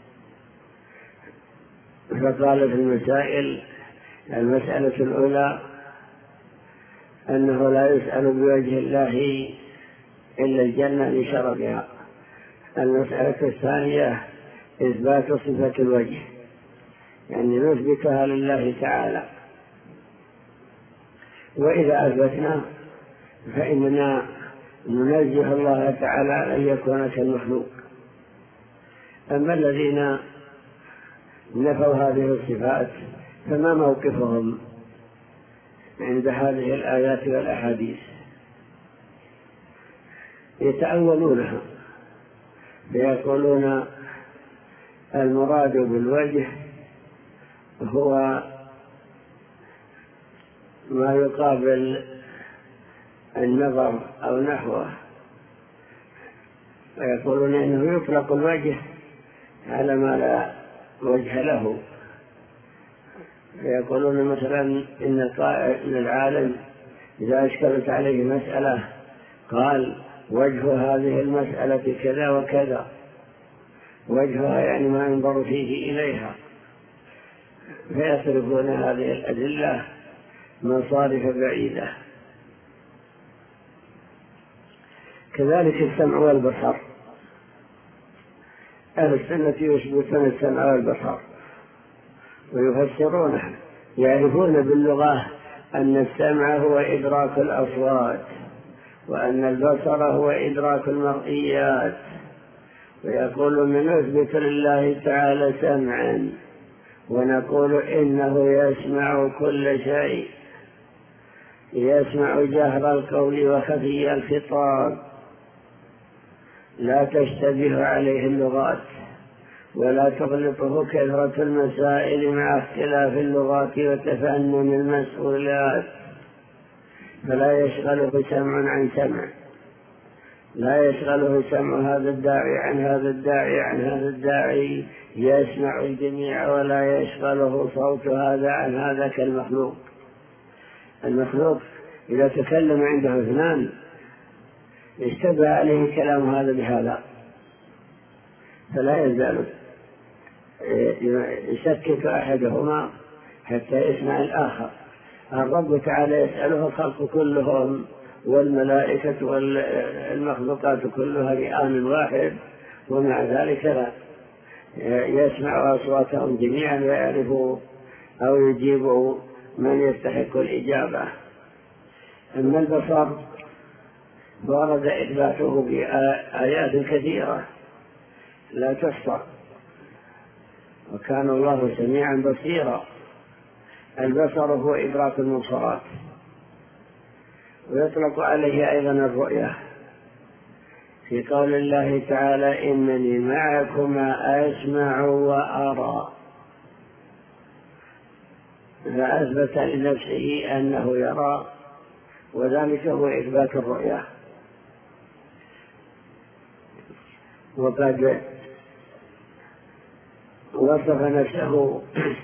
Speaker 1: فقال في المسائل المسألة الأولى أنه لا يسأل بوجه الله إلا الجنة لشرفها. المسألة الثانية إثبات صفة الوجه، يعني نثبتها لله تعالى، وإذا أثبتنا فإننا ننزه الله تعالى أن يكون كالمخلوق. أما الذين نفوا هذه الصفات فما موقفهم عند هذه الآيات والأحاديث؟ يتأولونها فيقولون المراد بالوجه هو ما يقابل النظر أو نحوه، ويقولون إنه يطلق الوجه على ما لا وجه له. فيقولون مثلا إن العالم إذا أشكلت عليه مسألة قال وجه هذه المسألة كذا وكذا، وجهها يعني ما ينظر فيه إليها، فيصرفون هذه الأدلة مصارف بعيدة. كذلك السمع والبصر، أهل السنة يثبتون السمع والبصر ويفسرونه، يعرفون باللغة أن السمع هو إدراك الأصوات، وأن البصر هو إدراك المرئيات، ويقولون نثبت لله تعالى سمعا ونقول إنه يسمع كل شيء، يسمع جهر القول وخفي الخطاب، لا تشتبه عليه اللغات ولا تغلطه كثرة المسائل مع اختلاف اللغات وتفنن المسؤولات، فلا يشغله سمع عن سمع، لا يشغله سمع هذا الداعي عن هذا الداعي عن هذا الداعي، يسمع الجميع ولا يشغله صوت هذا عن هذا كالمخلوق. المخلوق إذا تكلم عنده اثنان اشتبه عليه كلام هذا بهذا، فلا يزال يشكك أحدهما حتى يسمع الآخر. الرب تعالى يسأله الخلق كلهم والملائكة والمخلوقات كلها بآن واحد، ومع ذلك لا يسمع أصواتهم جميعا ويعرف أو يجيب من يستحق الإجابة. أما البصر ورد إثباته بآيات كثيرة لا تحصى، وكان الله سميعا بصيرا. البصر هو إدراك المبصرات، ويطلق عليه أيضا الرؤية في قول الله تعالى إنني معكما أسمع وأرى، فأثبت لنفسه أنه يرى، وذلك هو إثبات الرؤية. وقد وصف نفسه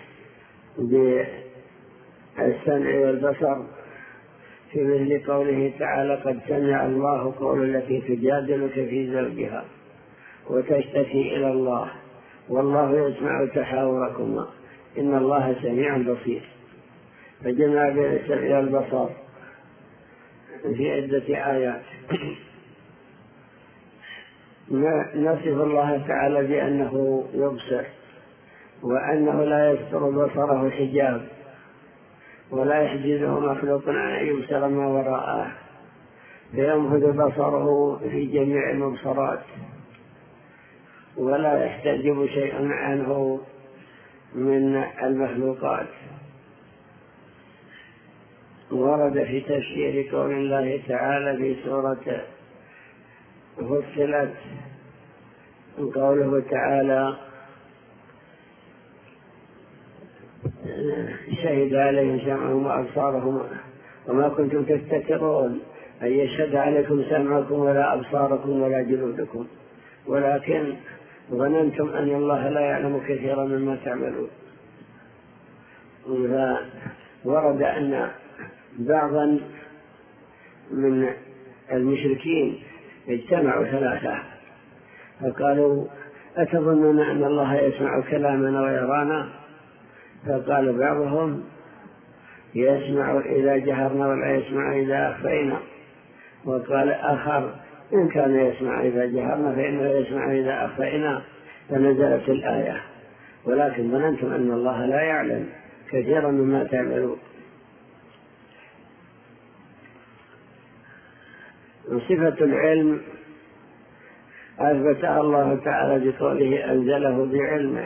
Speaker 1: بالسمع والبصر في مثل قوله تعالى قد سمع الله قول التي تجادلك في زوجها وتشتكي إلى الله والله يسمع تحاوركما إن الله سميع بصير. فجمع بين السمع والبصر في عدة آيات. نصف الله تعالى بأنه يبصر، وأنه لا يستر بصره حجاب، ولا يحجزه مخلوق أن يبصر ما وراءه، فينفذ بصره في جميع المبصرات، ولا يحتجب شيء عنه من المخلوقات. ورد في تفسير قول الله تعالى في سورة فصلت قوله تعالى: شهد عليهم سمعهم وأبصارهم وما كنتم تستترون أن يشهد عليكم سمعكم ولا أبصاركم ولا جلودكم ولكن ظننتم أن الله لا يعلم كثيرا مما تعملون. ورد أن بعضا من المشركين اجتمعوا ثلاثة فقالوا: أتظنون أن الله يسمع كلامنا ويرانا؟ فقال بعضهم: يسمع إذا جهرنا ولا يسمع إذا أخفينا. وقال آخر: إن كان يسمع إذا جهرنا فإنه يسمع إذا أخفينا. فنزلت الآية: ولكن ظننتم أن الله لا يعلم كثيرا مما تعملون. صفة العلم أثبتها الله تعالى بقوله: أنزله بعلمه،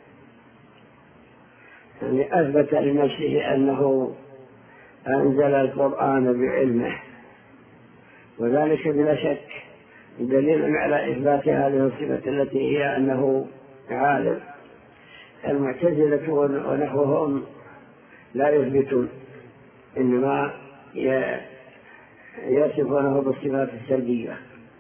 Speaker 1: يعني أثبت لنفسه أنه أنزل القرآن بعلمه، وذلك بلا شك دليل على إثبات هذه الصفة التي هي أنه عالم. المعتزلة ونحوهم لا يثبتون، إنما يصفونه بالصفات السلبية.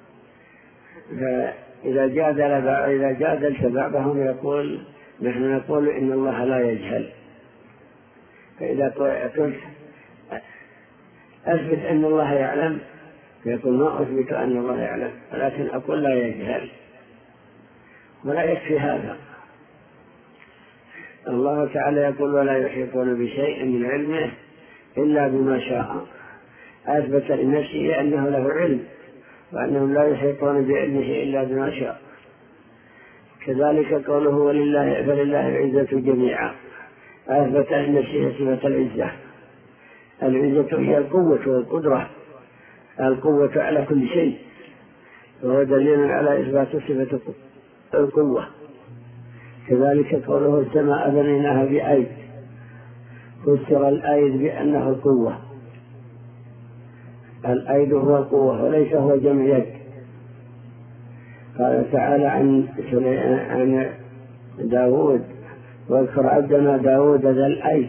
Speaker 1: فإذا جادل إذا جادلت بعضهم يقول: نحن نقول إن الله لا يجهل. فإذا قلت أثبت أن الله يعلم يقول: ما أثبت أن الله يعلم، ولكن أقول لا يجهل. ولا يكفي هذا. الله تعالى يقول: ولا يحيطون بشيء من علمه إلا بما شاء. أثبت لنفسه أنه له علم، وأنهم لا يحيطون بعلمه إلا بما شاء. كذلك قوله: ولله فلله العزة جميعا. أثبت لنفسه صفة العزة. العزة هي القوة والقدرة، القوة على كل شيء، وهو دليل على إثبات صفة القوة. كذلك قوله: السماء بنيناها بأيد. فسر الأيد بأنه القوة. الأيد هو القوة وليس هو جمع يد. قال تعالى عن عن داود: واذكر عبدنا داود ذا الأيد،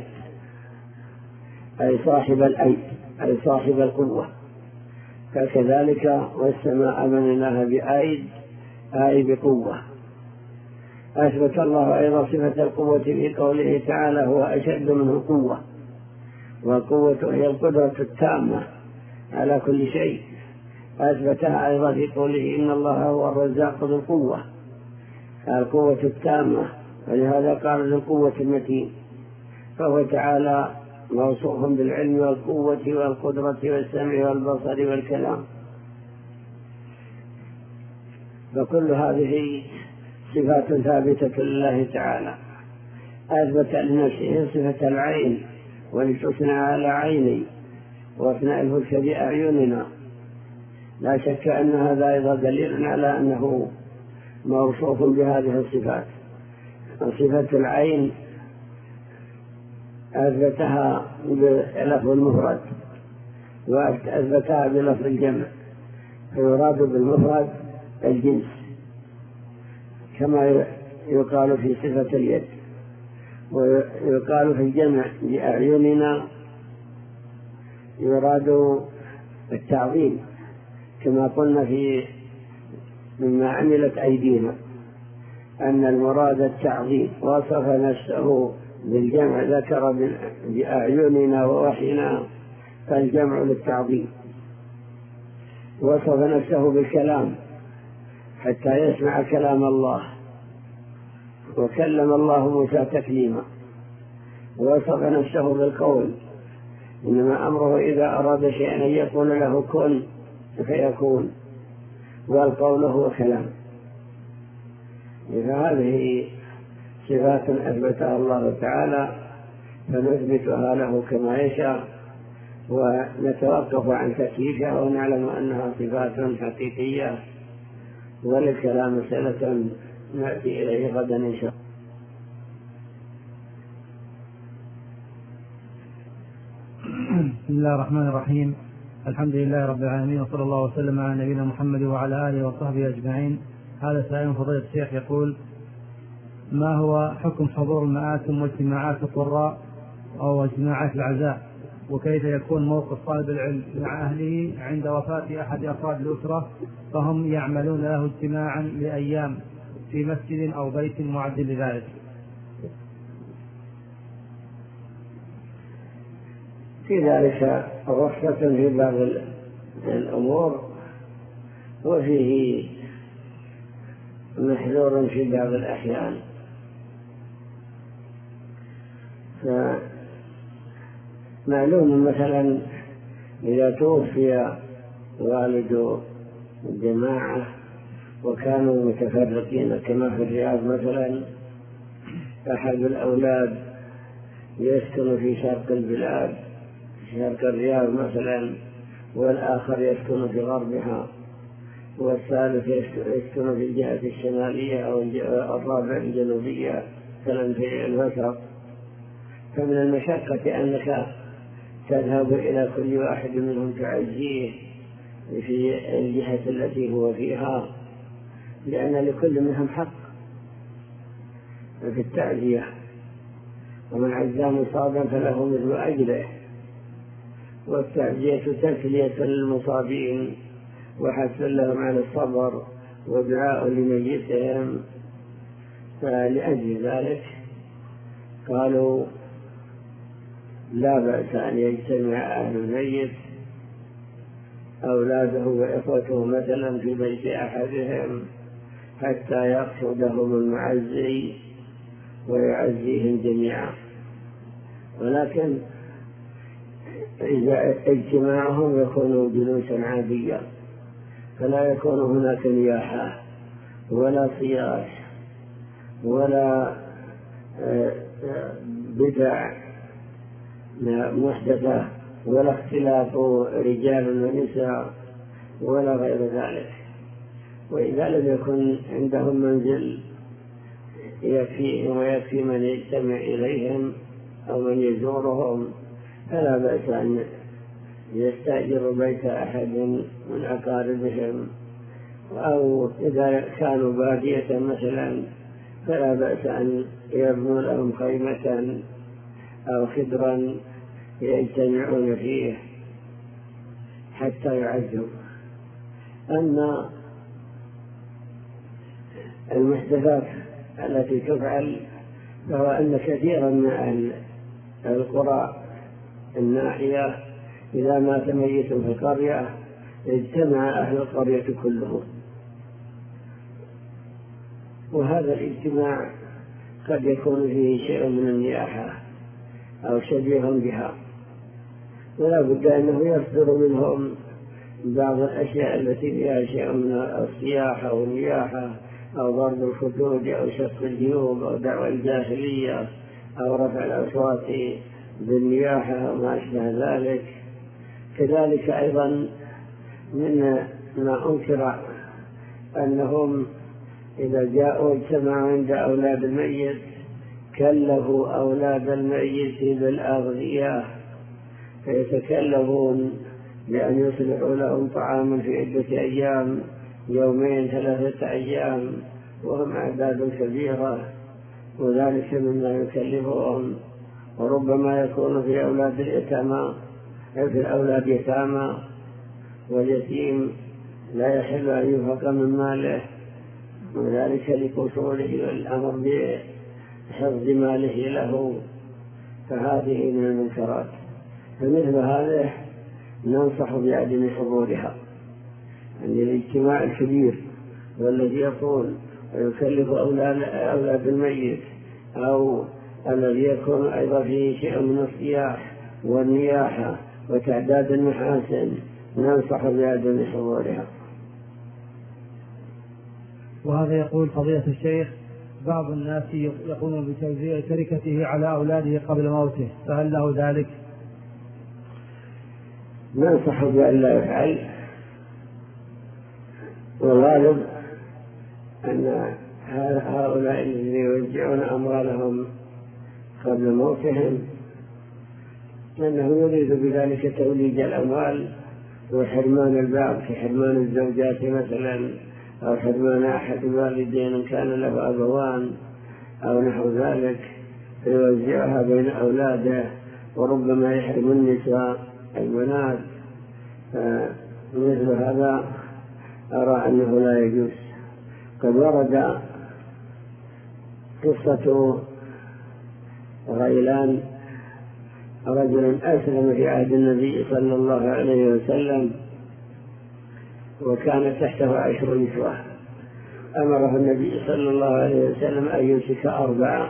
Speaker 1: أي صاحب الأيد، أي صاحب القوة. فكذلك والسماء بنيناها بأيد، أي بقوة. أثبت الله أيضا صفة القوة في قوله تعالى: هو أشد منه قوة. والقوة هي القدرة التامة على كل شيء. أثبتها أيضا في قوله: إن الله هو الرزاق ذو القوة، القوة التامة، ولهذا قال ذو القوة المتين. فهو تعالى موصوف بالعلم والقوة والقدرة والسمع والبصر والكلام. فكل هذه صفات ثابتة لله تعالى. أثبت لنفسه صفة العين: ولتصنع على عيني واصنع الفلك بأعيننا. لا شك أن هذا أيضا دليل على أنه موصوف بهذه الصفات. صفة العين أثبتها بلفظ المفرد، وأثبتها بلفظ الجمع، فيراد بالمفرد الجنس، كما يقال في صفة اليد. ويقال في الجمع بأعيننا يراد التعظيم، كما قلنا في مما عملت أيدينا أن المراد التعظيم. وصف نفسه بالجمع، ذكر بأعيننا ووحينا، فالجمع للتعظيم. وصف نفسه بالكلام حتى يسمع كلام الله، وكلم الله موسى تكليما. وصف نفسه بالقول إنما أمره إذا أراد شيئا أن يقول له كن فيكون، والقول هو كلام. فهذه صفات أثبتها الله تعالى فنثبتها له كما يشاء، ونتوقف عن تكييفها ونعلم أنها صفات حقيقية، وللكلام مسألة نأتي إليه غدا إن شاء الله.
Speaker 3: بسم الله الرحمن الرحيم. الحمد لله رب العالمين، وصلى الله وسلم على نبينا محمد وعلى آله وصحبه أجمعين. هذا سائل فضيلة الشيخ يقول: ما هو حكم حضور المآتم واجتماعات القراء أو اجتماعات العزاء، وكيف يكون موقف طالب العلم مع أهله عند وفاة أحد أفراد الأسرة فهم يعملون له اجتماعا لأيام في مسجد أو بيت معد لذلك؟
Speaker 1: في ذلك رخصة في بعض الأمور، وفيه محذور في بعض الأحيان. فمعلوم مثلا إذا توفي والد الجماعة وكانوا متفرقين كما في الرياض مثلا، أحد الأولاد يسكن في شرق البلاد شرق الرياض مثلا، والآخر يسكن في غربها، والثالث يسكن في الجهة الشمالية أو الرابع الجنوبية مثلا في الوسط، فمن المشقة أنك تذهب إلى كل واحد منهم تعزيه في الجهة التي هو فيها، لأن لكل منهم حق في التعزية، ومن عزى مصابا فله مثل أجره، والتعزية تسلية للمصابين وحث لهم على الصبر ودعاء لميتهم. فلأجل ذلك قالوا لا بأس أن يجتمع أهل الميت أولاده وإخوته مثلا في بيت أحدهم حتى يقصدهم المعزي ويعزيهم جميعا، ولكن إذا اجتماعهم يكون جلوسا عاديا، فلا يكون هناك نياحة ولا صياح ولا بدع محدثة ولا اختلاف رجال ونساء ولا غير ذلك. وإذا لم يكن عندهم منزل يكفيهم ويكفي من يجتمع إليهم أو من يزورهم، فلا بأس أن يستأجر بيت أحد من أقاربهم، أو إذا كانوا بادية مثلا فلا بأس أن يبنوا لهم خيمة أو خدرا يجتمعون فيه حتى يعزوا. أما المحدثات التي تفعل فهو أن كثيرا من أهل القرى الناحية إذا مات ميت في القرية اجتمع أهل القرية كلهم، وهذا الاجتماع قد يكون فيه شيء من النياحة أو شبيه بها، ولا بد أنه يصدر منهم بعض الأشياء التي فيها شيء من الصياحة أو النياحة أو ضرب الخدود أو شق الجيوب أو دعوى الجاهلية أو رفع الأصوات بالنياحة وما أشبه ذلك. كذلك أيضا من ما أنكر أنهم إذا جاءوا اجتمعوا عند أولاد الميت كلفوا أولاد الميت بالأغذية، فيتكلفون بأن يصلحوا لهم طعاما في عدة أيام، يومين ثلاثة أيام، وهم أعداد كبيرة، وذلك مما يكلفهم. وربما يكون في أولاد اليتامى في الأولاد يتامى، واليتيم لا يحل أن ينفق من ماله، وذلك لقصوره والأمر بحفظ ماله له، فهذه من المنكرات. فمثل هذا ننصح بعدم حضورها، أن الاجتماع الكبير والذي يطول ويكلف أولاد, أولاد الميت أو الذي يكون أيضا فيه شيء من الصياح والنياحة وتعداد المحاسن ننصح بعدم حضورها.
Speaker 3: وهذا يقول فضيلة الشيخ: بعض الناس يقوم بتوزيع تركته على أولاده قبل موته، فهل له ذلك؟
Speaker 1: ننصح بأن لا يفعل، والغالب أن هؤلاء الذين يوزعون أموالهم قبل موتهم أنه يريد بذلك توليد الأموال وحرمان البعض، كحرمان الزوجات مثلا، أو حرمان أحد الوالدين إن كان له أبوان أو نحو ذلك، فيوزعها بين أولاده، وربما يحرم النساء البنات. فمثل هذا أرى أنه لا يجوز. قد ورد قصة غيلان، رجل أسلم في عهد النبي صلى الله عليه وسلم وكان تحته عشر نسوة، أمره النبي صلى الله عليه وسلم أن يمسك أربعة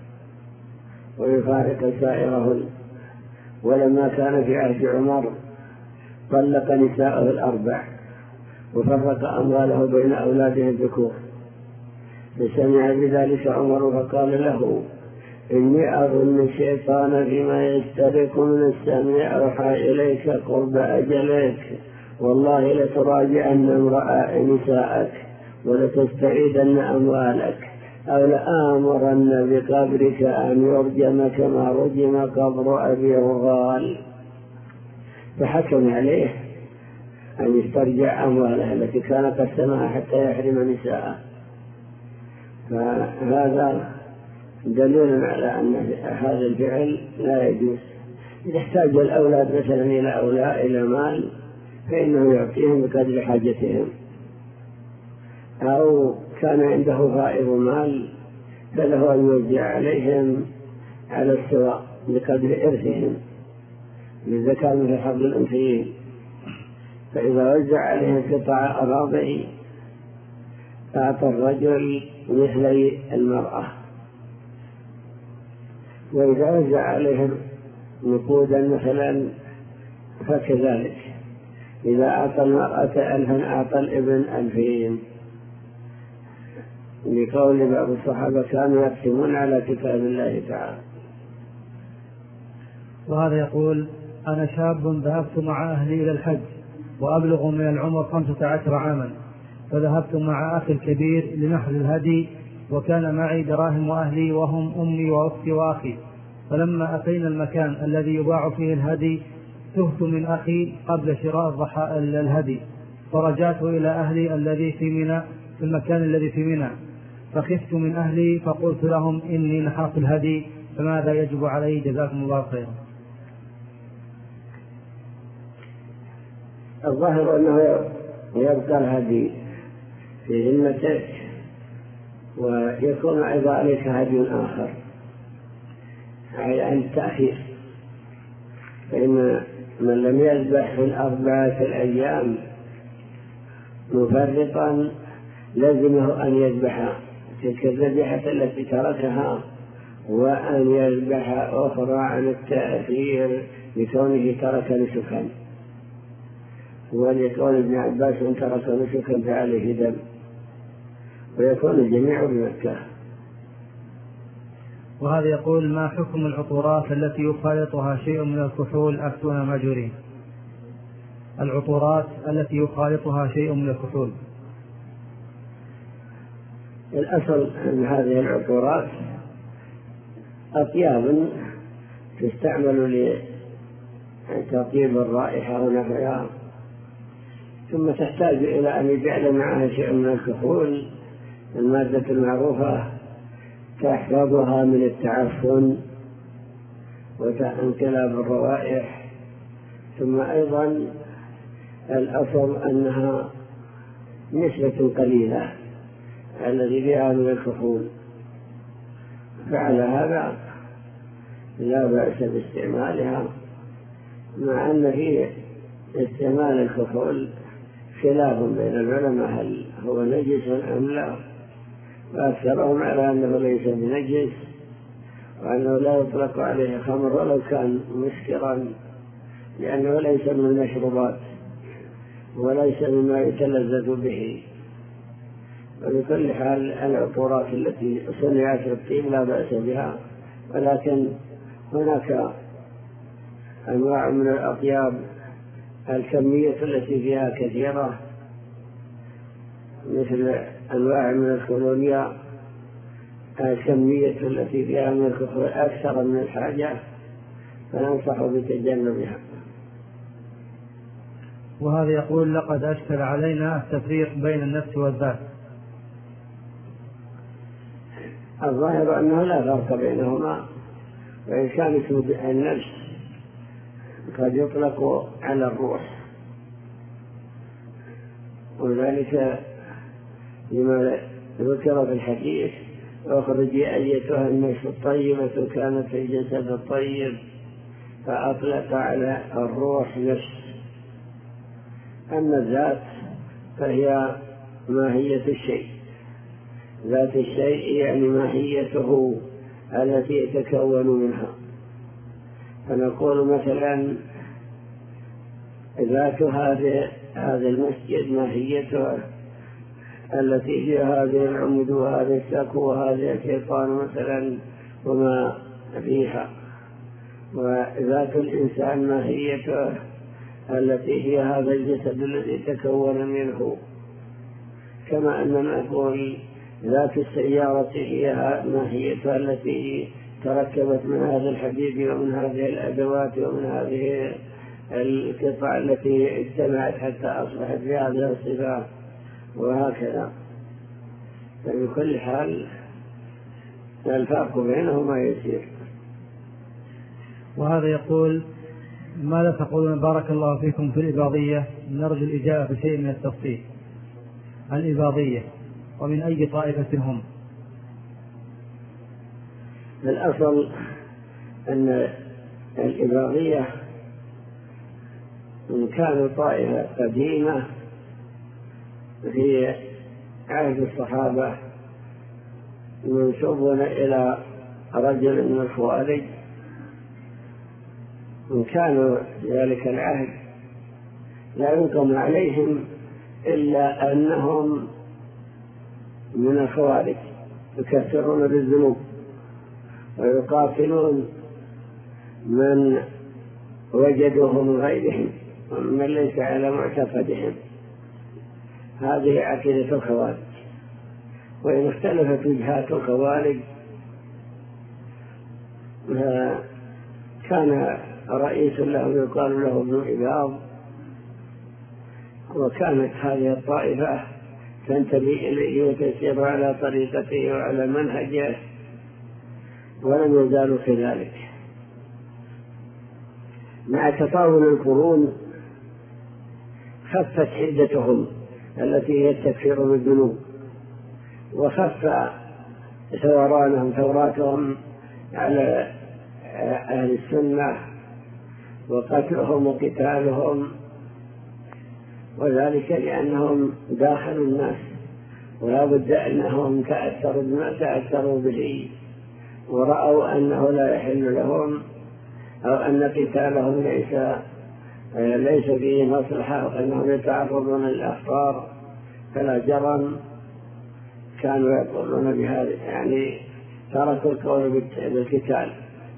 Speaker 1: ويفارق سائرهن، ولما كان في عهد عمر طلق نساءه الأربع وفرق أمواله بين أولاده الذكور. فسمع بذلك عمر فقال له: إني أظن الشيطان فيما يسترق من السمع أوحى إليك قرب أجلك، والله لتراجعن امرأ نساءك ولتستعيدن أموالك، أو لآمرن بقبرك أن يرجم كما رجم قبر أبي رغال. فحكم عليه أن يسترجع أمواله التي كان قسمها حتى يحرم نساءه. فهذا دليل على أن هذا الفعل لا يجوز. إذا احتاج الأولاد مثلا إلى أولاء إلى مال فإنه يعطيهم بقدر حاجتهم، أو كان عنده فائض مال فله أن يوزع عليهم على السواء بقدر إرثهم، للذكر مثل حظ الأنثيين. فإذا وزع عليهم قطع أراضي أعطى الرجل مثل المرأة، وإذا وزع عليهم نقودا مثلا فكذلك. إذا أعطى المرأة ألفا أعطى الابن ألفين، لقول بعض الصحابة كانوا يقسمون على كتاب الله تعالى.
Speaker 3: وهذا يقول: أنا شاب ذهبت مع أهلي إلى الحج وأبلغ من العمر خمسة عشر عاما، فذهبت مع أخي الكبير لنحل الهدي، وكان معي دراهم وأهلي وهم أمي وأختي وأخي. فلما أتينا المكان الذي يباع فيه الهدي تهت من أخي قبل شراء الهدي، فرجعت إلى أهلي الذي في منى في المكان الذي في منى، فخفت من أهلي فقلت لهم إني نحرت الهدي، فماذا يجب علي؟ جزاكم الله خيرا.
Speaker 1: الظاهر أنه يبقى الهدي في ذمتك، ويكون أيضا عليك هدي آخر عن التأخير، فإن من لم يذبح في الأربعة الأيام مفرطا لزمه أن يذبح تلك الذبيحة التي تركها، وأن يذبح أخرى عن التأخير لكونه ترك نسكا، ولقول ابن عباس إن ترك نسكا فعليه دم، ويكون الجميع بمكة.
Speaker 3: وهذا يقول: ما حكم العطورات التي يخالطها شيء من الكحول أفتونا ماجورين؟ العطورات التي يخالطها شيء من الكحول.
Speaker 1: الأصل أن هذه العطورات أطياب تستعمل لتطيب الرائحة ونحوها، ثم تحتاج إلى أن يجعل معها شيء من الكحول، المادة المعروفة تحفظها من التعفن وانقلاب الروائح. ثم أيضا الأصل أنها نسبة قليلة الذي فيها من الكحول، فعلى هذا لا بأس باستعمالها، مع أن فيه استعمال الكحول خلاف بين العلماء هل هو نجس أم لا، فأكثرهم على أنه ليس بنجس، وأنه لا يطلق عليه خمر ولو كان مسكرا، لأنه ليس من المشروبات وليس مما يتلذذ به. وبكل حال العطورات التي صنعت بالطيب لا بأس بها، ولكن هناك أنواع من الأطياب الكمية التي فيها كثيرة، مثل أنواع من الكولونيا الكمية التي فيها من الكحول أكثر من الحاجة، فننصح بتجنبها.
Speaker 3: وهذا يقول: لقد أشكل علينا التفريق بين النفس والذات.
Speaker 1: الظاهر أنه لا فرق بينهما، وإن كانت النفس قد يطلق على الروح، وذلك لما ذكر في الحديث: اخرجي أيتها النفس الطيبة كانت في الجسد الطيب، فأطلق على الروح نفس. أما الذات فهي ماهية الشيء، ذات الشيء يعني ماهيته التي يتكون منها. فنقول مثلا ذات هذا هذا المسجد ماهيته التي فيها هذه العمود وهذا السقف وهذا الحيطان مثلا وما فيها، وذات الإنسان ماهيته التي هي هذا الجسد الذي تكون منه. كما أننا نقول ذات السيارة هي ماهيتها التي تركبت من هذا الحديد ومن هذه الأدوات ومن هذه القطع التي اجتمعت حتى أصبحت بهذه الصفات، وهكذا. فبكل حال الفرق بينهما يسير.
Speaker 3: وهذا يقول: ماذا تقولون بارك الله فيكم في الإباضية؟ نرجو الإجابة بشيء من التفصيل. الإباضية ومن أي طائفة هم؟
Speaker 1: الأصل أن الإباضية إن كانوا طائفة قديمة في عهد الصحابة منسوبون إلى رجل من الخوارج، إن كانوا في ذلك العهد لا ينقم عليهم إلا أنهم من الخوارج يكثرون بالذنوب ويقاتلون من وجدوه من غيرهم ومن ليس على معتقدهم. هذه عقيدة الخوارج. وإن اختلفت وجهات الخوارج كان رئيس له يقال له ابن إباض، وكانت هذه الطائفة تنتمي إليه وتسير على طريقته وعلى منهجه، ولم يزالوا كذلك. مع تطاول القرون خفت حدتهم التي هي التكفير بالذنوب، وخف ثورانهم ثوراتهم على أهل السنة وقتلهم وقتالهم، وذلك لأنهم داخلوا الناس ولا بد أنهم تأثروا بما تأثروا به، ورأوا أنه لا يحل لهم أو أن قتالهم ليس ليس فيه مصلحة وأنهم يتعرضون للأخطار، فلا جرم كانوا يقولون بهذا، يعني تركوا القول بالقتال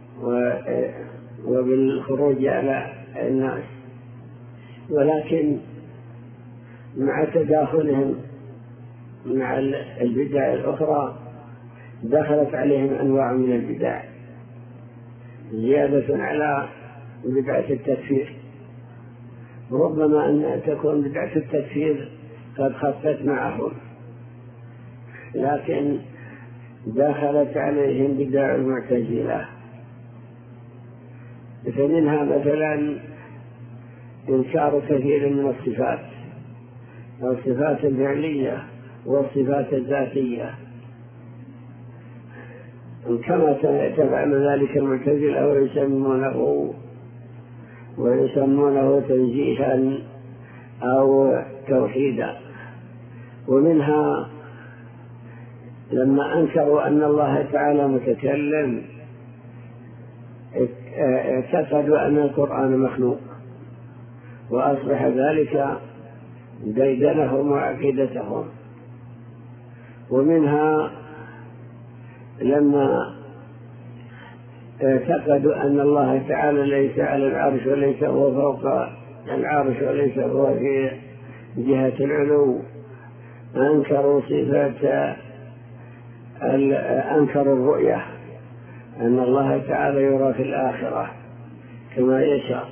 Speaker 1: وبالخروج على الناس. ولكن مع تداخلهم مع البدع الأخرى دخلت عليهم أنواع من البدع زيادة على بدعة التكفير، ربما أن تكون بدعة التكفير قد خفت معهم، لكن دخلت عليهم بدع المعتزلة. فمنها مثلا إنكار كثير من الصفات، الصفات الفعلية والصفات الذاتية، كما تفعل ذلك المعتزلة ويسمونه ويسمونه تنزيها أو توحيدا. ومنها لما أنكروا أن الله تعالى متكلم اعتقدوا أن القرآن مخلوق، وأصبح ذلك ديدنهم وعقيدتهم. ومنها لما اعتقدوا أن الله تعالى ليس على العرش وليس هو فوق العرش وليس هو في جهة العلو، أنكروا صفات أنكروا الرؤية، أن الله تعالى يرى في الآخرة كما يشاء،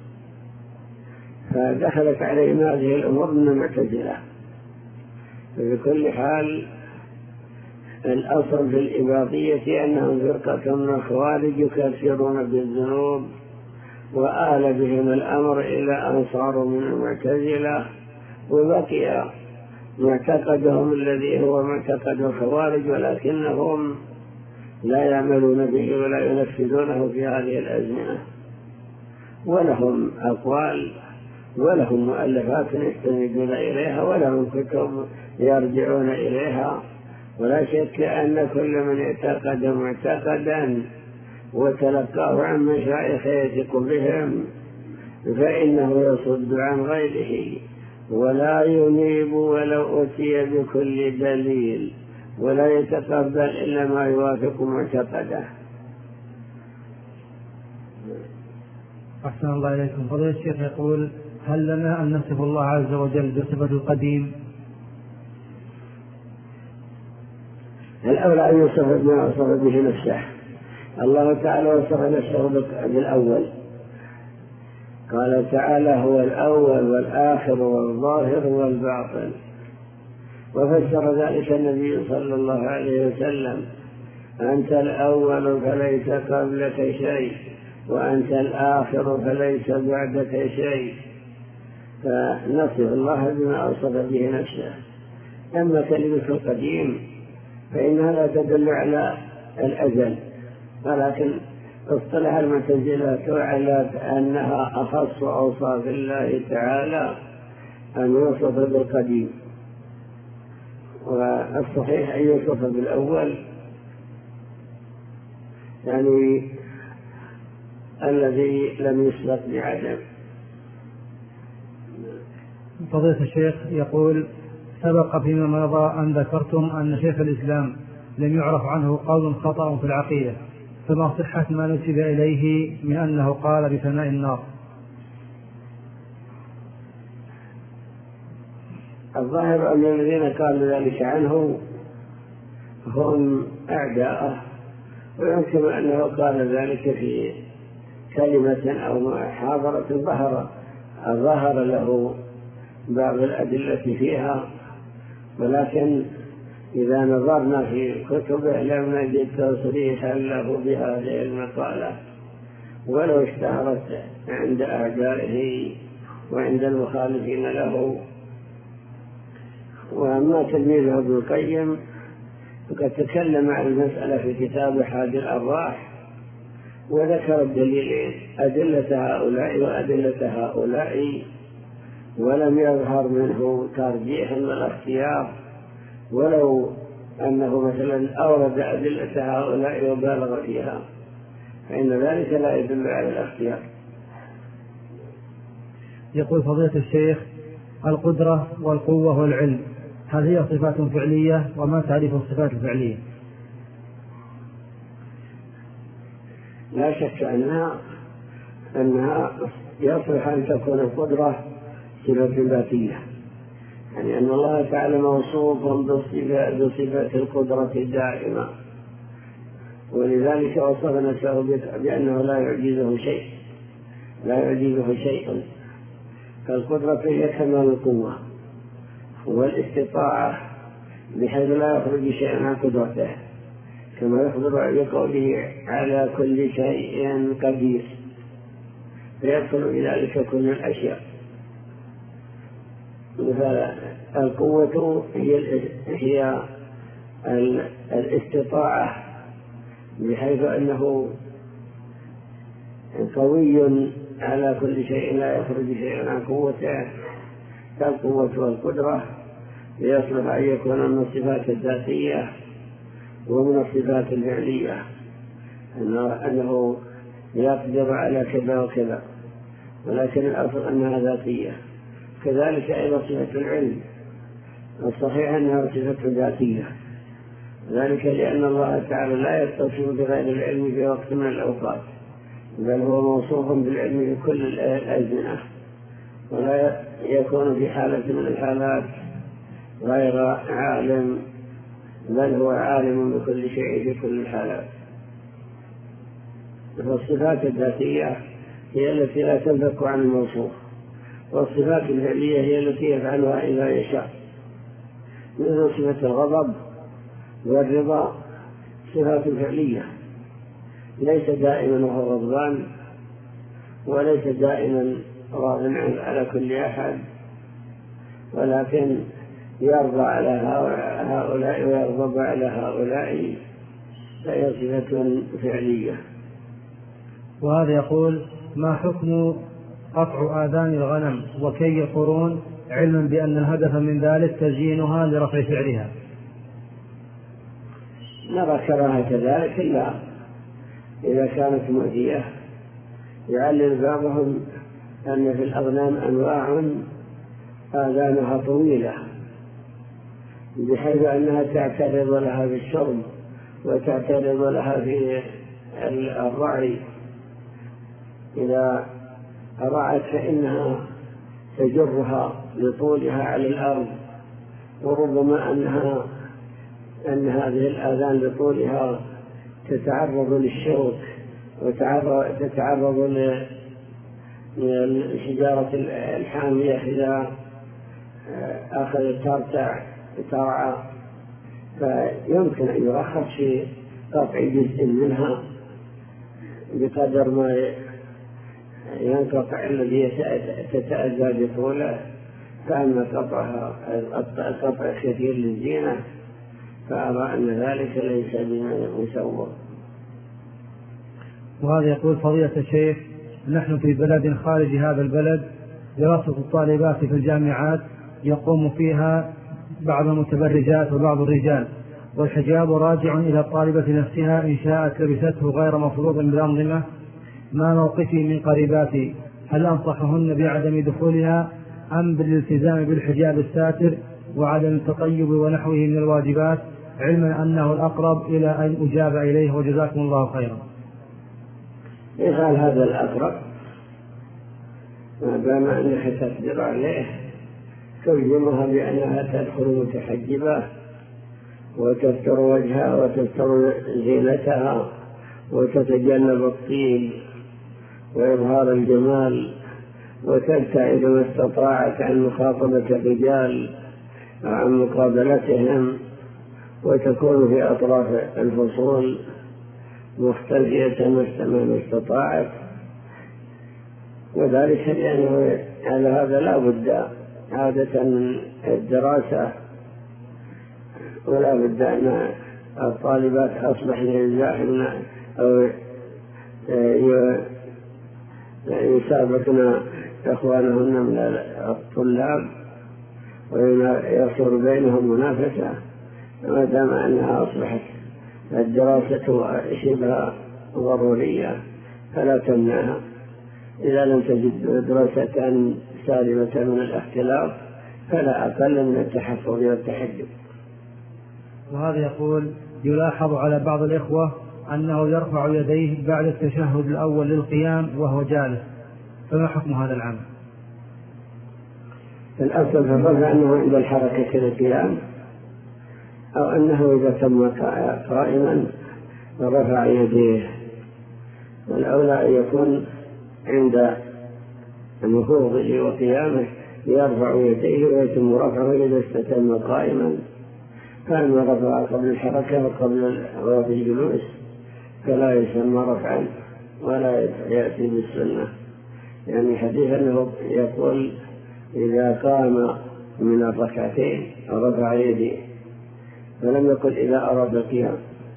Speaker 1: فدخلت عليهم هذه الأمور من المعتزلة. بكل حال الأصل في الإباضية أنهم فرقة من الخوارج يكفرون بالذنوب، وآل بهم الأمر إلى أن صاروا من المعتزلة، وبقي معتقدهم الذي هو معتقد الخوارج، ولكنهم لا يعملون به ولا ينفذونه في هذه الأزمنة. ولهم أقوال ولهم مؤلفات يستندون إليها ولهم كتب يرجعون إليها، ولا شك أن كل من اعتقد معتقدا وتلقاه عن مشايخ يثق بهم فإنه يصد عن غيره، ولا ينيب ولو أتي بكل دليل، ولا يتقبل إلا ما يوافق معتقده.
Speaker 3: أحسن الله إليكم. فضيلة الشيخ يقول: هل لنا أن نصف الله عز وجل بصفة القديم؟
Speaker 1: الأولى أن يوصف بما وصف به نفسه. الله تعالى وصف نفسه بالأول، قال تعالى: هو الأول والآخر والظاهر والباطن. وفسر ذلك النبي صلى الله عليه وسلم: أنت الأول فليس قبلك شيء، وأنت الآخر فليس بعدك شيء. فنصف الله بما وصف به نفسه. أما كلمة القديم فإنها لا تدل على الأزل، ولكن اصطلح المعتزلة على أنها أخص أوصاف الله تعالى أن يوصف بالقديم، والصحيح أن يوصف بالأول، يعني الذي لم يسبق بعدم.
Speaker 3: فضيلة الشيخ يقول: سبق فيما مضى أن ذكرتم أن شيخ الإسلام لم يعرف عنه قول خطأ في العقيدة، فما صحة ما نسب إليه من أنه قال بفناء النار؟
Speaker 1: الظاهر أن الذين قالوا ذلك عنه هم أعداءه، ويمكن أنه قال ذلك في كلمة أو محاضرة ظهر ظهر له بعض الأدلة فيها، ولكن إذا نظرنا في كتبه لم نجد تصريحا له بهذه المقالة، ولو اشتهرت عند أعدائه وعند المخالفين له. وأما تلميذه ابن القيم فقد تكلم عن المسألة في كتاب حادي الأرواح، وذكر الدليلين: أدلة هؤلاء وأدلة هؤلاء، ولم يظهر منه ترجيح ولا اختيار، ولو أنه مثلا أورد أدلة هؤلاء وبالغ فيها فإن ذلك لا يدل على الاختيار.
Speaker 3: يقول فضيلة الشيخ: القدرة والقوة والعلم هل هي صفات فعلية؟ وما تعريف الصفات الفعلية؟
Speaker 1: لا شك أنها أنها يصلح أن تكون القدرة صفة ذاتية، يعني أن الله تعالى موصوف بصفة القدرة الدائمة، ولذلك وصف نفسه بأنه لا يعجزه شيء لا يعجزه شيء. فالقدرة هي كمال القوة والاستطاعة، بحيث لا يخرج شيء عن قدرته، كما يخبر بقوله: على كل شيء قدير، فيدخل بذلك كل الأشياء. فالقوة هي هي الاستطاعة، بحيث أنه قوي على كل شيء لا يخرج شيء عن قوته. فالقوة والقدرة يصلح أن يكون من الصفات الذاتية ومن الصفات الفعلية، أنه يقدر على كذا وكذا، ولكن الأصل أنها ذاتية. كذلك أيضا صفة العلم، الصحيح أنها صفة ذاتية، ذلك لأن الله تعالى لا يتصف بغير العلم في وقت من الأوقات، بل هو موصوف بالعلم في كل الأزمنة، ولا يكون في حالة من الحالات غير عالم، بل هو عالم بكل شيء في كل الحالات. فالصفات الذاتية هي التي لا تنفك عن الموصوف، والصفات الفعلية هي التي يفعلها إذا يشاء، مثل صفة الغضب والرضا صفات فعلية، ليس دائما وهو غضبان، وليس دائما راض على كل أحد، ولكن يرضى على هؤلاء ويغضب على هؤلاء، فهي صفة فعلية.
Speaker 3: وهذا يقول: ما حكم قطع آذان الغنم وكي القرون، علما بأن الهدف من ذلك تزيينها لرفع سعرها؟
Speaker 1: نرى كراهة ذلك إلا إذا كانت مؤذية. يعلم بعضهم أن في الأغنام أنواع آذانها طويلة، بحيث أنها تعترض لها في الشرب وتعترض لها في الرعي. إذا رعت فإنها تجرها لطولها على الأرض، وربما أنها أن هذه الآذان لطولها تتعرض للشوك وتتعرض للشجارة الحامية إذا أخذت ترتع ترعى، فيمكن أن يرخص في قطع جزء منها بقدر ما ينقطع الذي تتأذى بطوله. فأما قطعها قطع كثير للزينة فأرى أن ذلك ليس بمسوغ.
Speaker 3: وهذا يقول: فضيلة الشيخ، نحن في بلد خارج هذا البلد، دراسة الطالبات في الجامعات يقوم فيها بعض المتبرجات وبعض الرجال، والحجاب راجع إلى الطالبة نفسها إن شاءت لبسته غير مفروض بالأنظمة. ما موقفي من قريباتي؟ هل أنصحهن بعدم دخولها أم بالالتزام بالحجاب الساتر وعدم التطيب ونحوه من الواجبات، علما أنه الأقرب إلى أن أجاب إليه، وجزاكم الله خيرا؟
Speaker 1: يفعل هذا الأقرب، ما دام أنها تقدر عليه تلزمها بأنها تدخل متحجبة وتستر وجهها وتستر زينتها وتتجنب الطين وإظهار الجمال، وتبتعد ما استطاعت عن مخاطبة الرجال وعن مقابلتهم، وتكون في أطراف الفصول مختلفة ما استطاعت، وذلك لأنه على هذا لا بد عادة من الدراسة، ولا بد أن الطالبات أصبحن يزاحمن أو يسابقن إخوانهن من الطلاب ويصير بينهم منافسة. ما دام أنها أصبحت الدراسة شبه ضرورية فلا تمنعها، إذا لم تجد دراسة سالمة من الاختلاف فلا أقل من التحفظ والتحجب.
Speaker 3: وهذا يقول: يلاحظ على بعض الإخوة أنه يرفع يديه بعد التشهد الأول للقيام وهو جالس، فما حكم هذا العمل؟
Speaker 1: الأصل في الرفع أنه عند الحركة للقيام، أو أنه إذا تم قائما رفع يديه، والأولى أن يكون عند نهوضه وقيامه يرفع يديه ويتم رفعه إذا استتم قائما. فأما رفع قبل الحركة وقبل الجلوس فلا يسمى رفعا ولا يأتي بالسنة، يعني حديث أنه يقول إذا قام من الركعتين رفع يديه، فلم يقل إذا أراد القيام.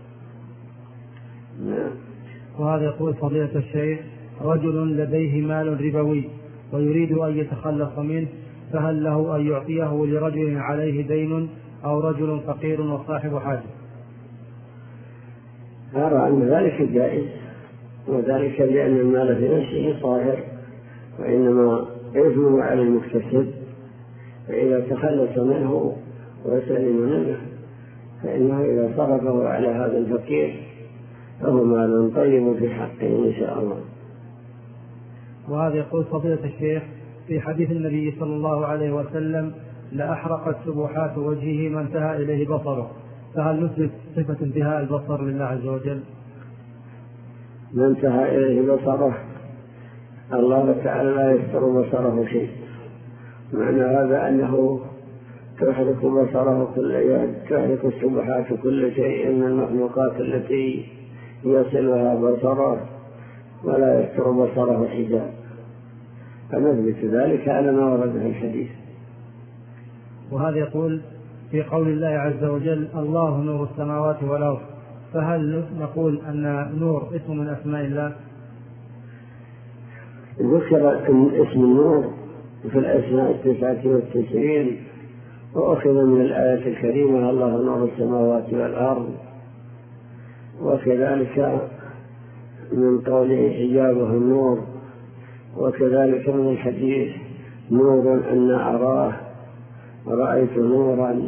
Speaker 1: نعم.
Speaker 3: وهذا يقول: فضيلة الشيخ، رجل لديه مال ربوي ويريد أن يتخلص منه، فهل له أن يعطيه لرجل عليه دين أو رجل فقير وصاحب حاجة؟
Speaker 1: أرى أن ذلك جائز، وذلك لأن المال في نفسه طاهر، وإنما إثمه على المكتسب، فإذا تخلص منه وسلم منه فإنه إذا صرفه على هذا الفقير فهو مال طيب في حقه إن شاء الله.
Speaker 3: وهذا يقول فضيلة الشيخ في حديث النبي صلى الله عليه وسلم لأحرقت سبحات وجهه ما انتهى إليه بصره، فهل نثبت صفة انتهاء البصر لله عز وجل؟
Speaker 1: ما انتهى إليه بصره الله تعالى لا يستر بصره شيء، معنى هذا أنه تحرق بصره كل يوم، تحرق السبحات كل شيء من المخلوقات التي يصلها بصره ولا يستر بصره حجاب، فنثبت ذلك على ما ورد في الحديث.
Speaker 3: وهذا يقول في قول الله عز وجل الله نور السماوات والأرض، فهل نقول أن نور اسم من أسماء الله؟
Speaker 1: ذكر اسم النور في الأسماء التسعة والتسعين، وأخذ من الآية الكريمة الله نور السماوات والأرض، وكذلك من قوله حجابه النور، وكذلك من الحديث نور أن أراه ورأيت نورا.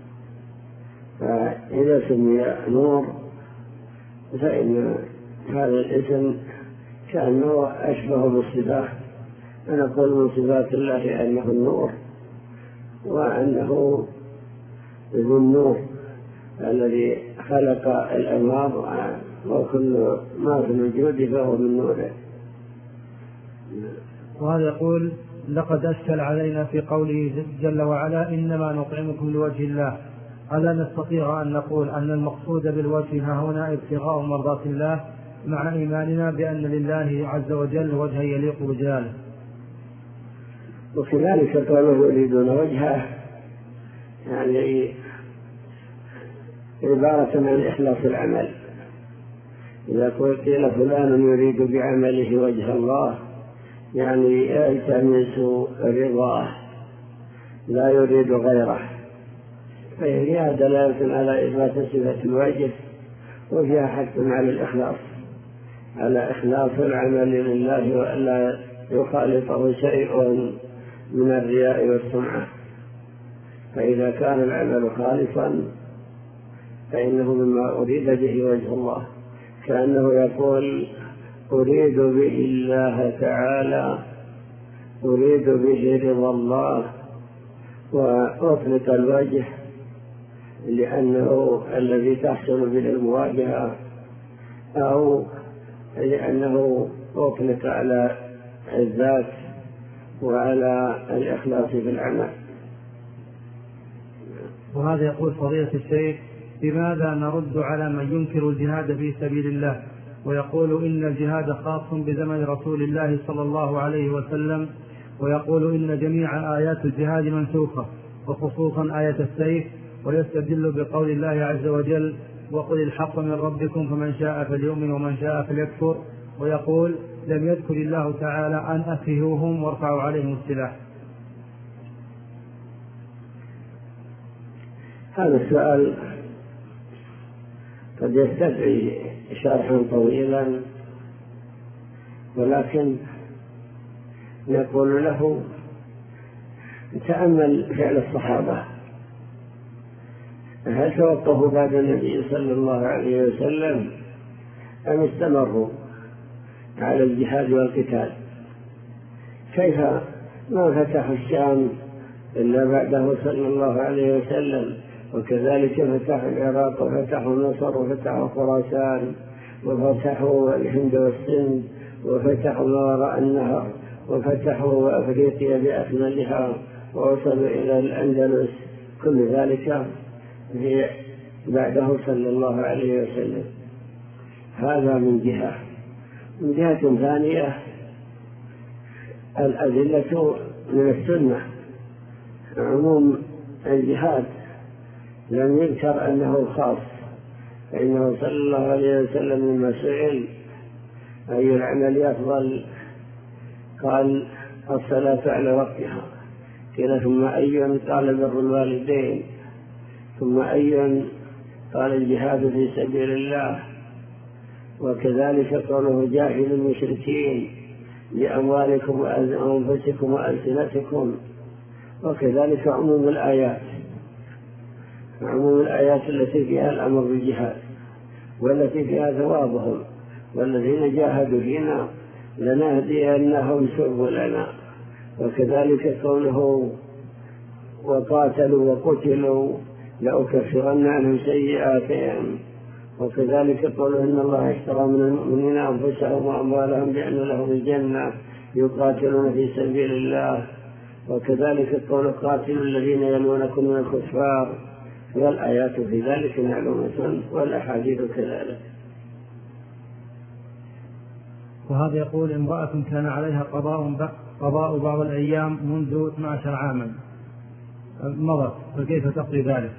Speaker 1: فإذا سمي نور فإن هذا الاسم كأنه أشبه بالصفات، فنقول من صفات الله أنه النور، وأنه ذو النور الذي خلق الأنوار، وكل ما في الوجود فهو من نوره.
Speaker 3: وهذا يقول لقد أشكل علينا في قوله جل وعلا إنما نطعمكم لوجه الله، ألا نستطيع أن نقول أن المقصود بالوجه ها هنا ابتغاء مرضات الله، مع إيماننا بأن لله عز وجل وجها يليق بجلاله؟
Speaker 1: وكذلك قالوا يريدون وجهه يعني عبارة عن إخلاص العمل. إذا قيل فلان يريد بعمله وجه الله يعني يلتمس رضاه لا يريد غيره، فهي دلالة على إثبات صفة الوجه، وفيها حث على الإخلاص، على إخلاص العمل لله وألا يخالطه شيء من الرياء والسمعة. فإذا كان العمل خالصا فإنه مما أريد به وجه الله، كأنه يقول أريد به الله تعالى، أريد به رضا الله، وأطلق الوجه لأنه الذي تحصل به المواجهة، أو لأنه أطلق على الذات وعلى الإخلاص في العمل.
Speaker 3: وهذا يقول فضيلة الشيخ لماذا نرد على من ينكر الجهاد في سبيل الله ويقول إن الجهاد خاص بزمن رسول الله صلى الله عليه وسلم، ويقول إن جميع آيات الجهاد منسوخة وخصوصا آية السيف، ويستدل بقول الله عز وجل وقل الحق من ربكم فمن شاء فليؤمن ومن شاء فليكفر، ويقول لم يذكر الله تعالى أن أكرهوهم وارفعوا عليهم السلاح؟
Speaker 1: هذا السؤال قد يستدعي شرحا طويلا، ولكن نقول له تأمل فعل الصحابة، هل توقفوا بعد النبي صلى الله عليه وسلم أم استمروا على الجهاد والقتال؟ كيف ما فتحوا الشام إلا بعده صلى الله عليه وسلم، وكذلك فتحوا العراق وفتحوا مصر وفتحوا خراسان وفتحوا الهند والسند وفتحوا ما وراء النهر وفتحوا أفريقيا بأكملها ووصلوا إلى الأندلس، كل ذلك بعده صلى الله عليه وسلم. هذا من جهة. من جهة ثانية الأدلة من السنة، عموم الجهاد لم يذكر أنه خاص، فإنه صلى الله عليه وسلم لما سئل أي العمل أفضل قال الصلاة على وقتها، قيل ثم أي؟ قال بر الوالدين، ثم أي؟ قال الجهاد في سبيل الله، وكذلك قوله جاهد المشركين بأموالكم وأنفسكم وألسنتكم، وكذلك عموم الآيات عموم الآيات التي فيها الأمر بالجهاد والتي فيها ثوابهم، والذين جاهدوا فينا لنهدينهم سبلنا. وكذلك قوله وقاتلوا وقتلوا لأكفرن عنهم سيئاتهم، وكذلك قوله إن الله اشترى من المؤمنين أنفسهم وأموالهم بأن لهم الجنة يقاتلون في سبيل الله. وكذلك قول قاتلوا الذين يلونكم من الكفار، والآيات في ذلك معلومة والأحاديث كذلك.
Speaker 3: وهذا يقول امرأة كان عليها قضاء قضاء بعض الأيام منذ اثني عشر عاما مضت، فكيف تقضي ذلك؟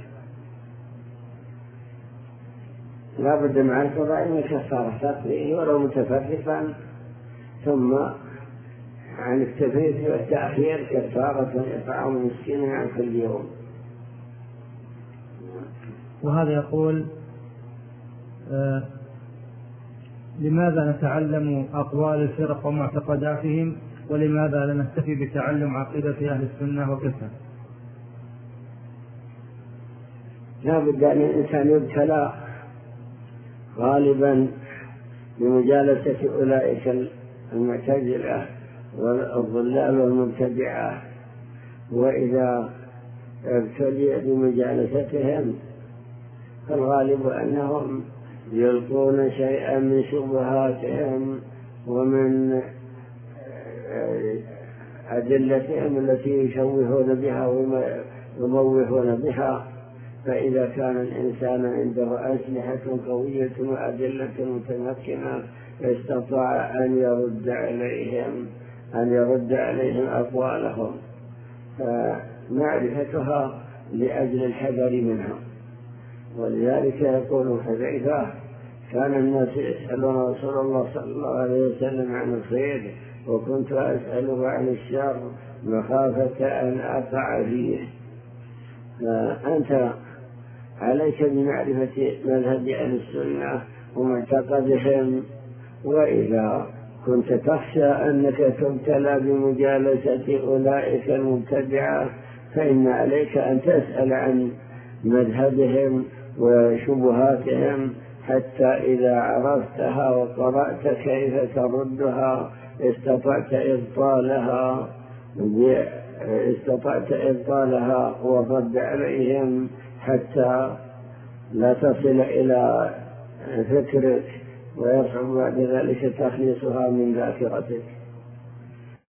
Speaker 1: لا بد مع القضاء من كفارة تقضيه ولو متفرقا، ثم عن التفريط والتأخير كفارة إطعام مسكين عن كل يوم.
Speaker 3: وهذا يقول آه لماذا نتعلم أقوال الفرق ومعتقداتهم، ولماذا لا نكتفي بتعلم عقيدة أهل السنة وكفى؟
Speaker 1: لا بد أن الإنسان يبتلى غالبا بمجالسة أولئك المعتزلة والضلال والمبتدعة، وإذا ابتلي بمجالستهم فالغالب أنهم يلقون شيئا من شبهاتهم ومن أدلتهم التي يشوهون بها ويموهون بها. فإذا كان الإنسان عنده أسلحة قوية وأدلة متمكنة استطاع أن يرد عليهم أن يرد عليهم أقوالهم، فمعرفتها لأجل الحذر منها. ولذلك يقول حذيفة كان الناس يسألون رسول الله صلى الله عليه وسلم عن الخير وكنت أسأله عن الشر مخافة أن أقع فيه. فأنت عليك بمعرفة مذهب أهل السنة ومعتقدهم، وإذا كنت تخشى أنك تبتلى بمجالسة أولئك المبتدعة فإن عليك أن تسأل عن مذهبهم وشبهاتهم، حتى إذا عرفتها وقرأت كيف تردها استطعت إبطالها استطعت إبطالها والرد عليهم، حتى لا تصل إلى فكرك ويصعب بعد ذلك تخليصها من ذاكرتك.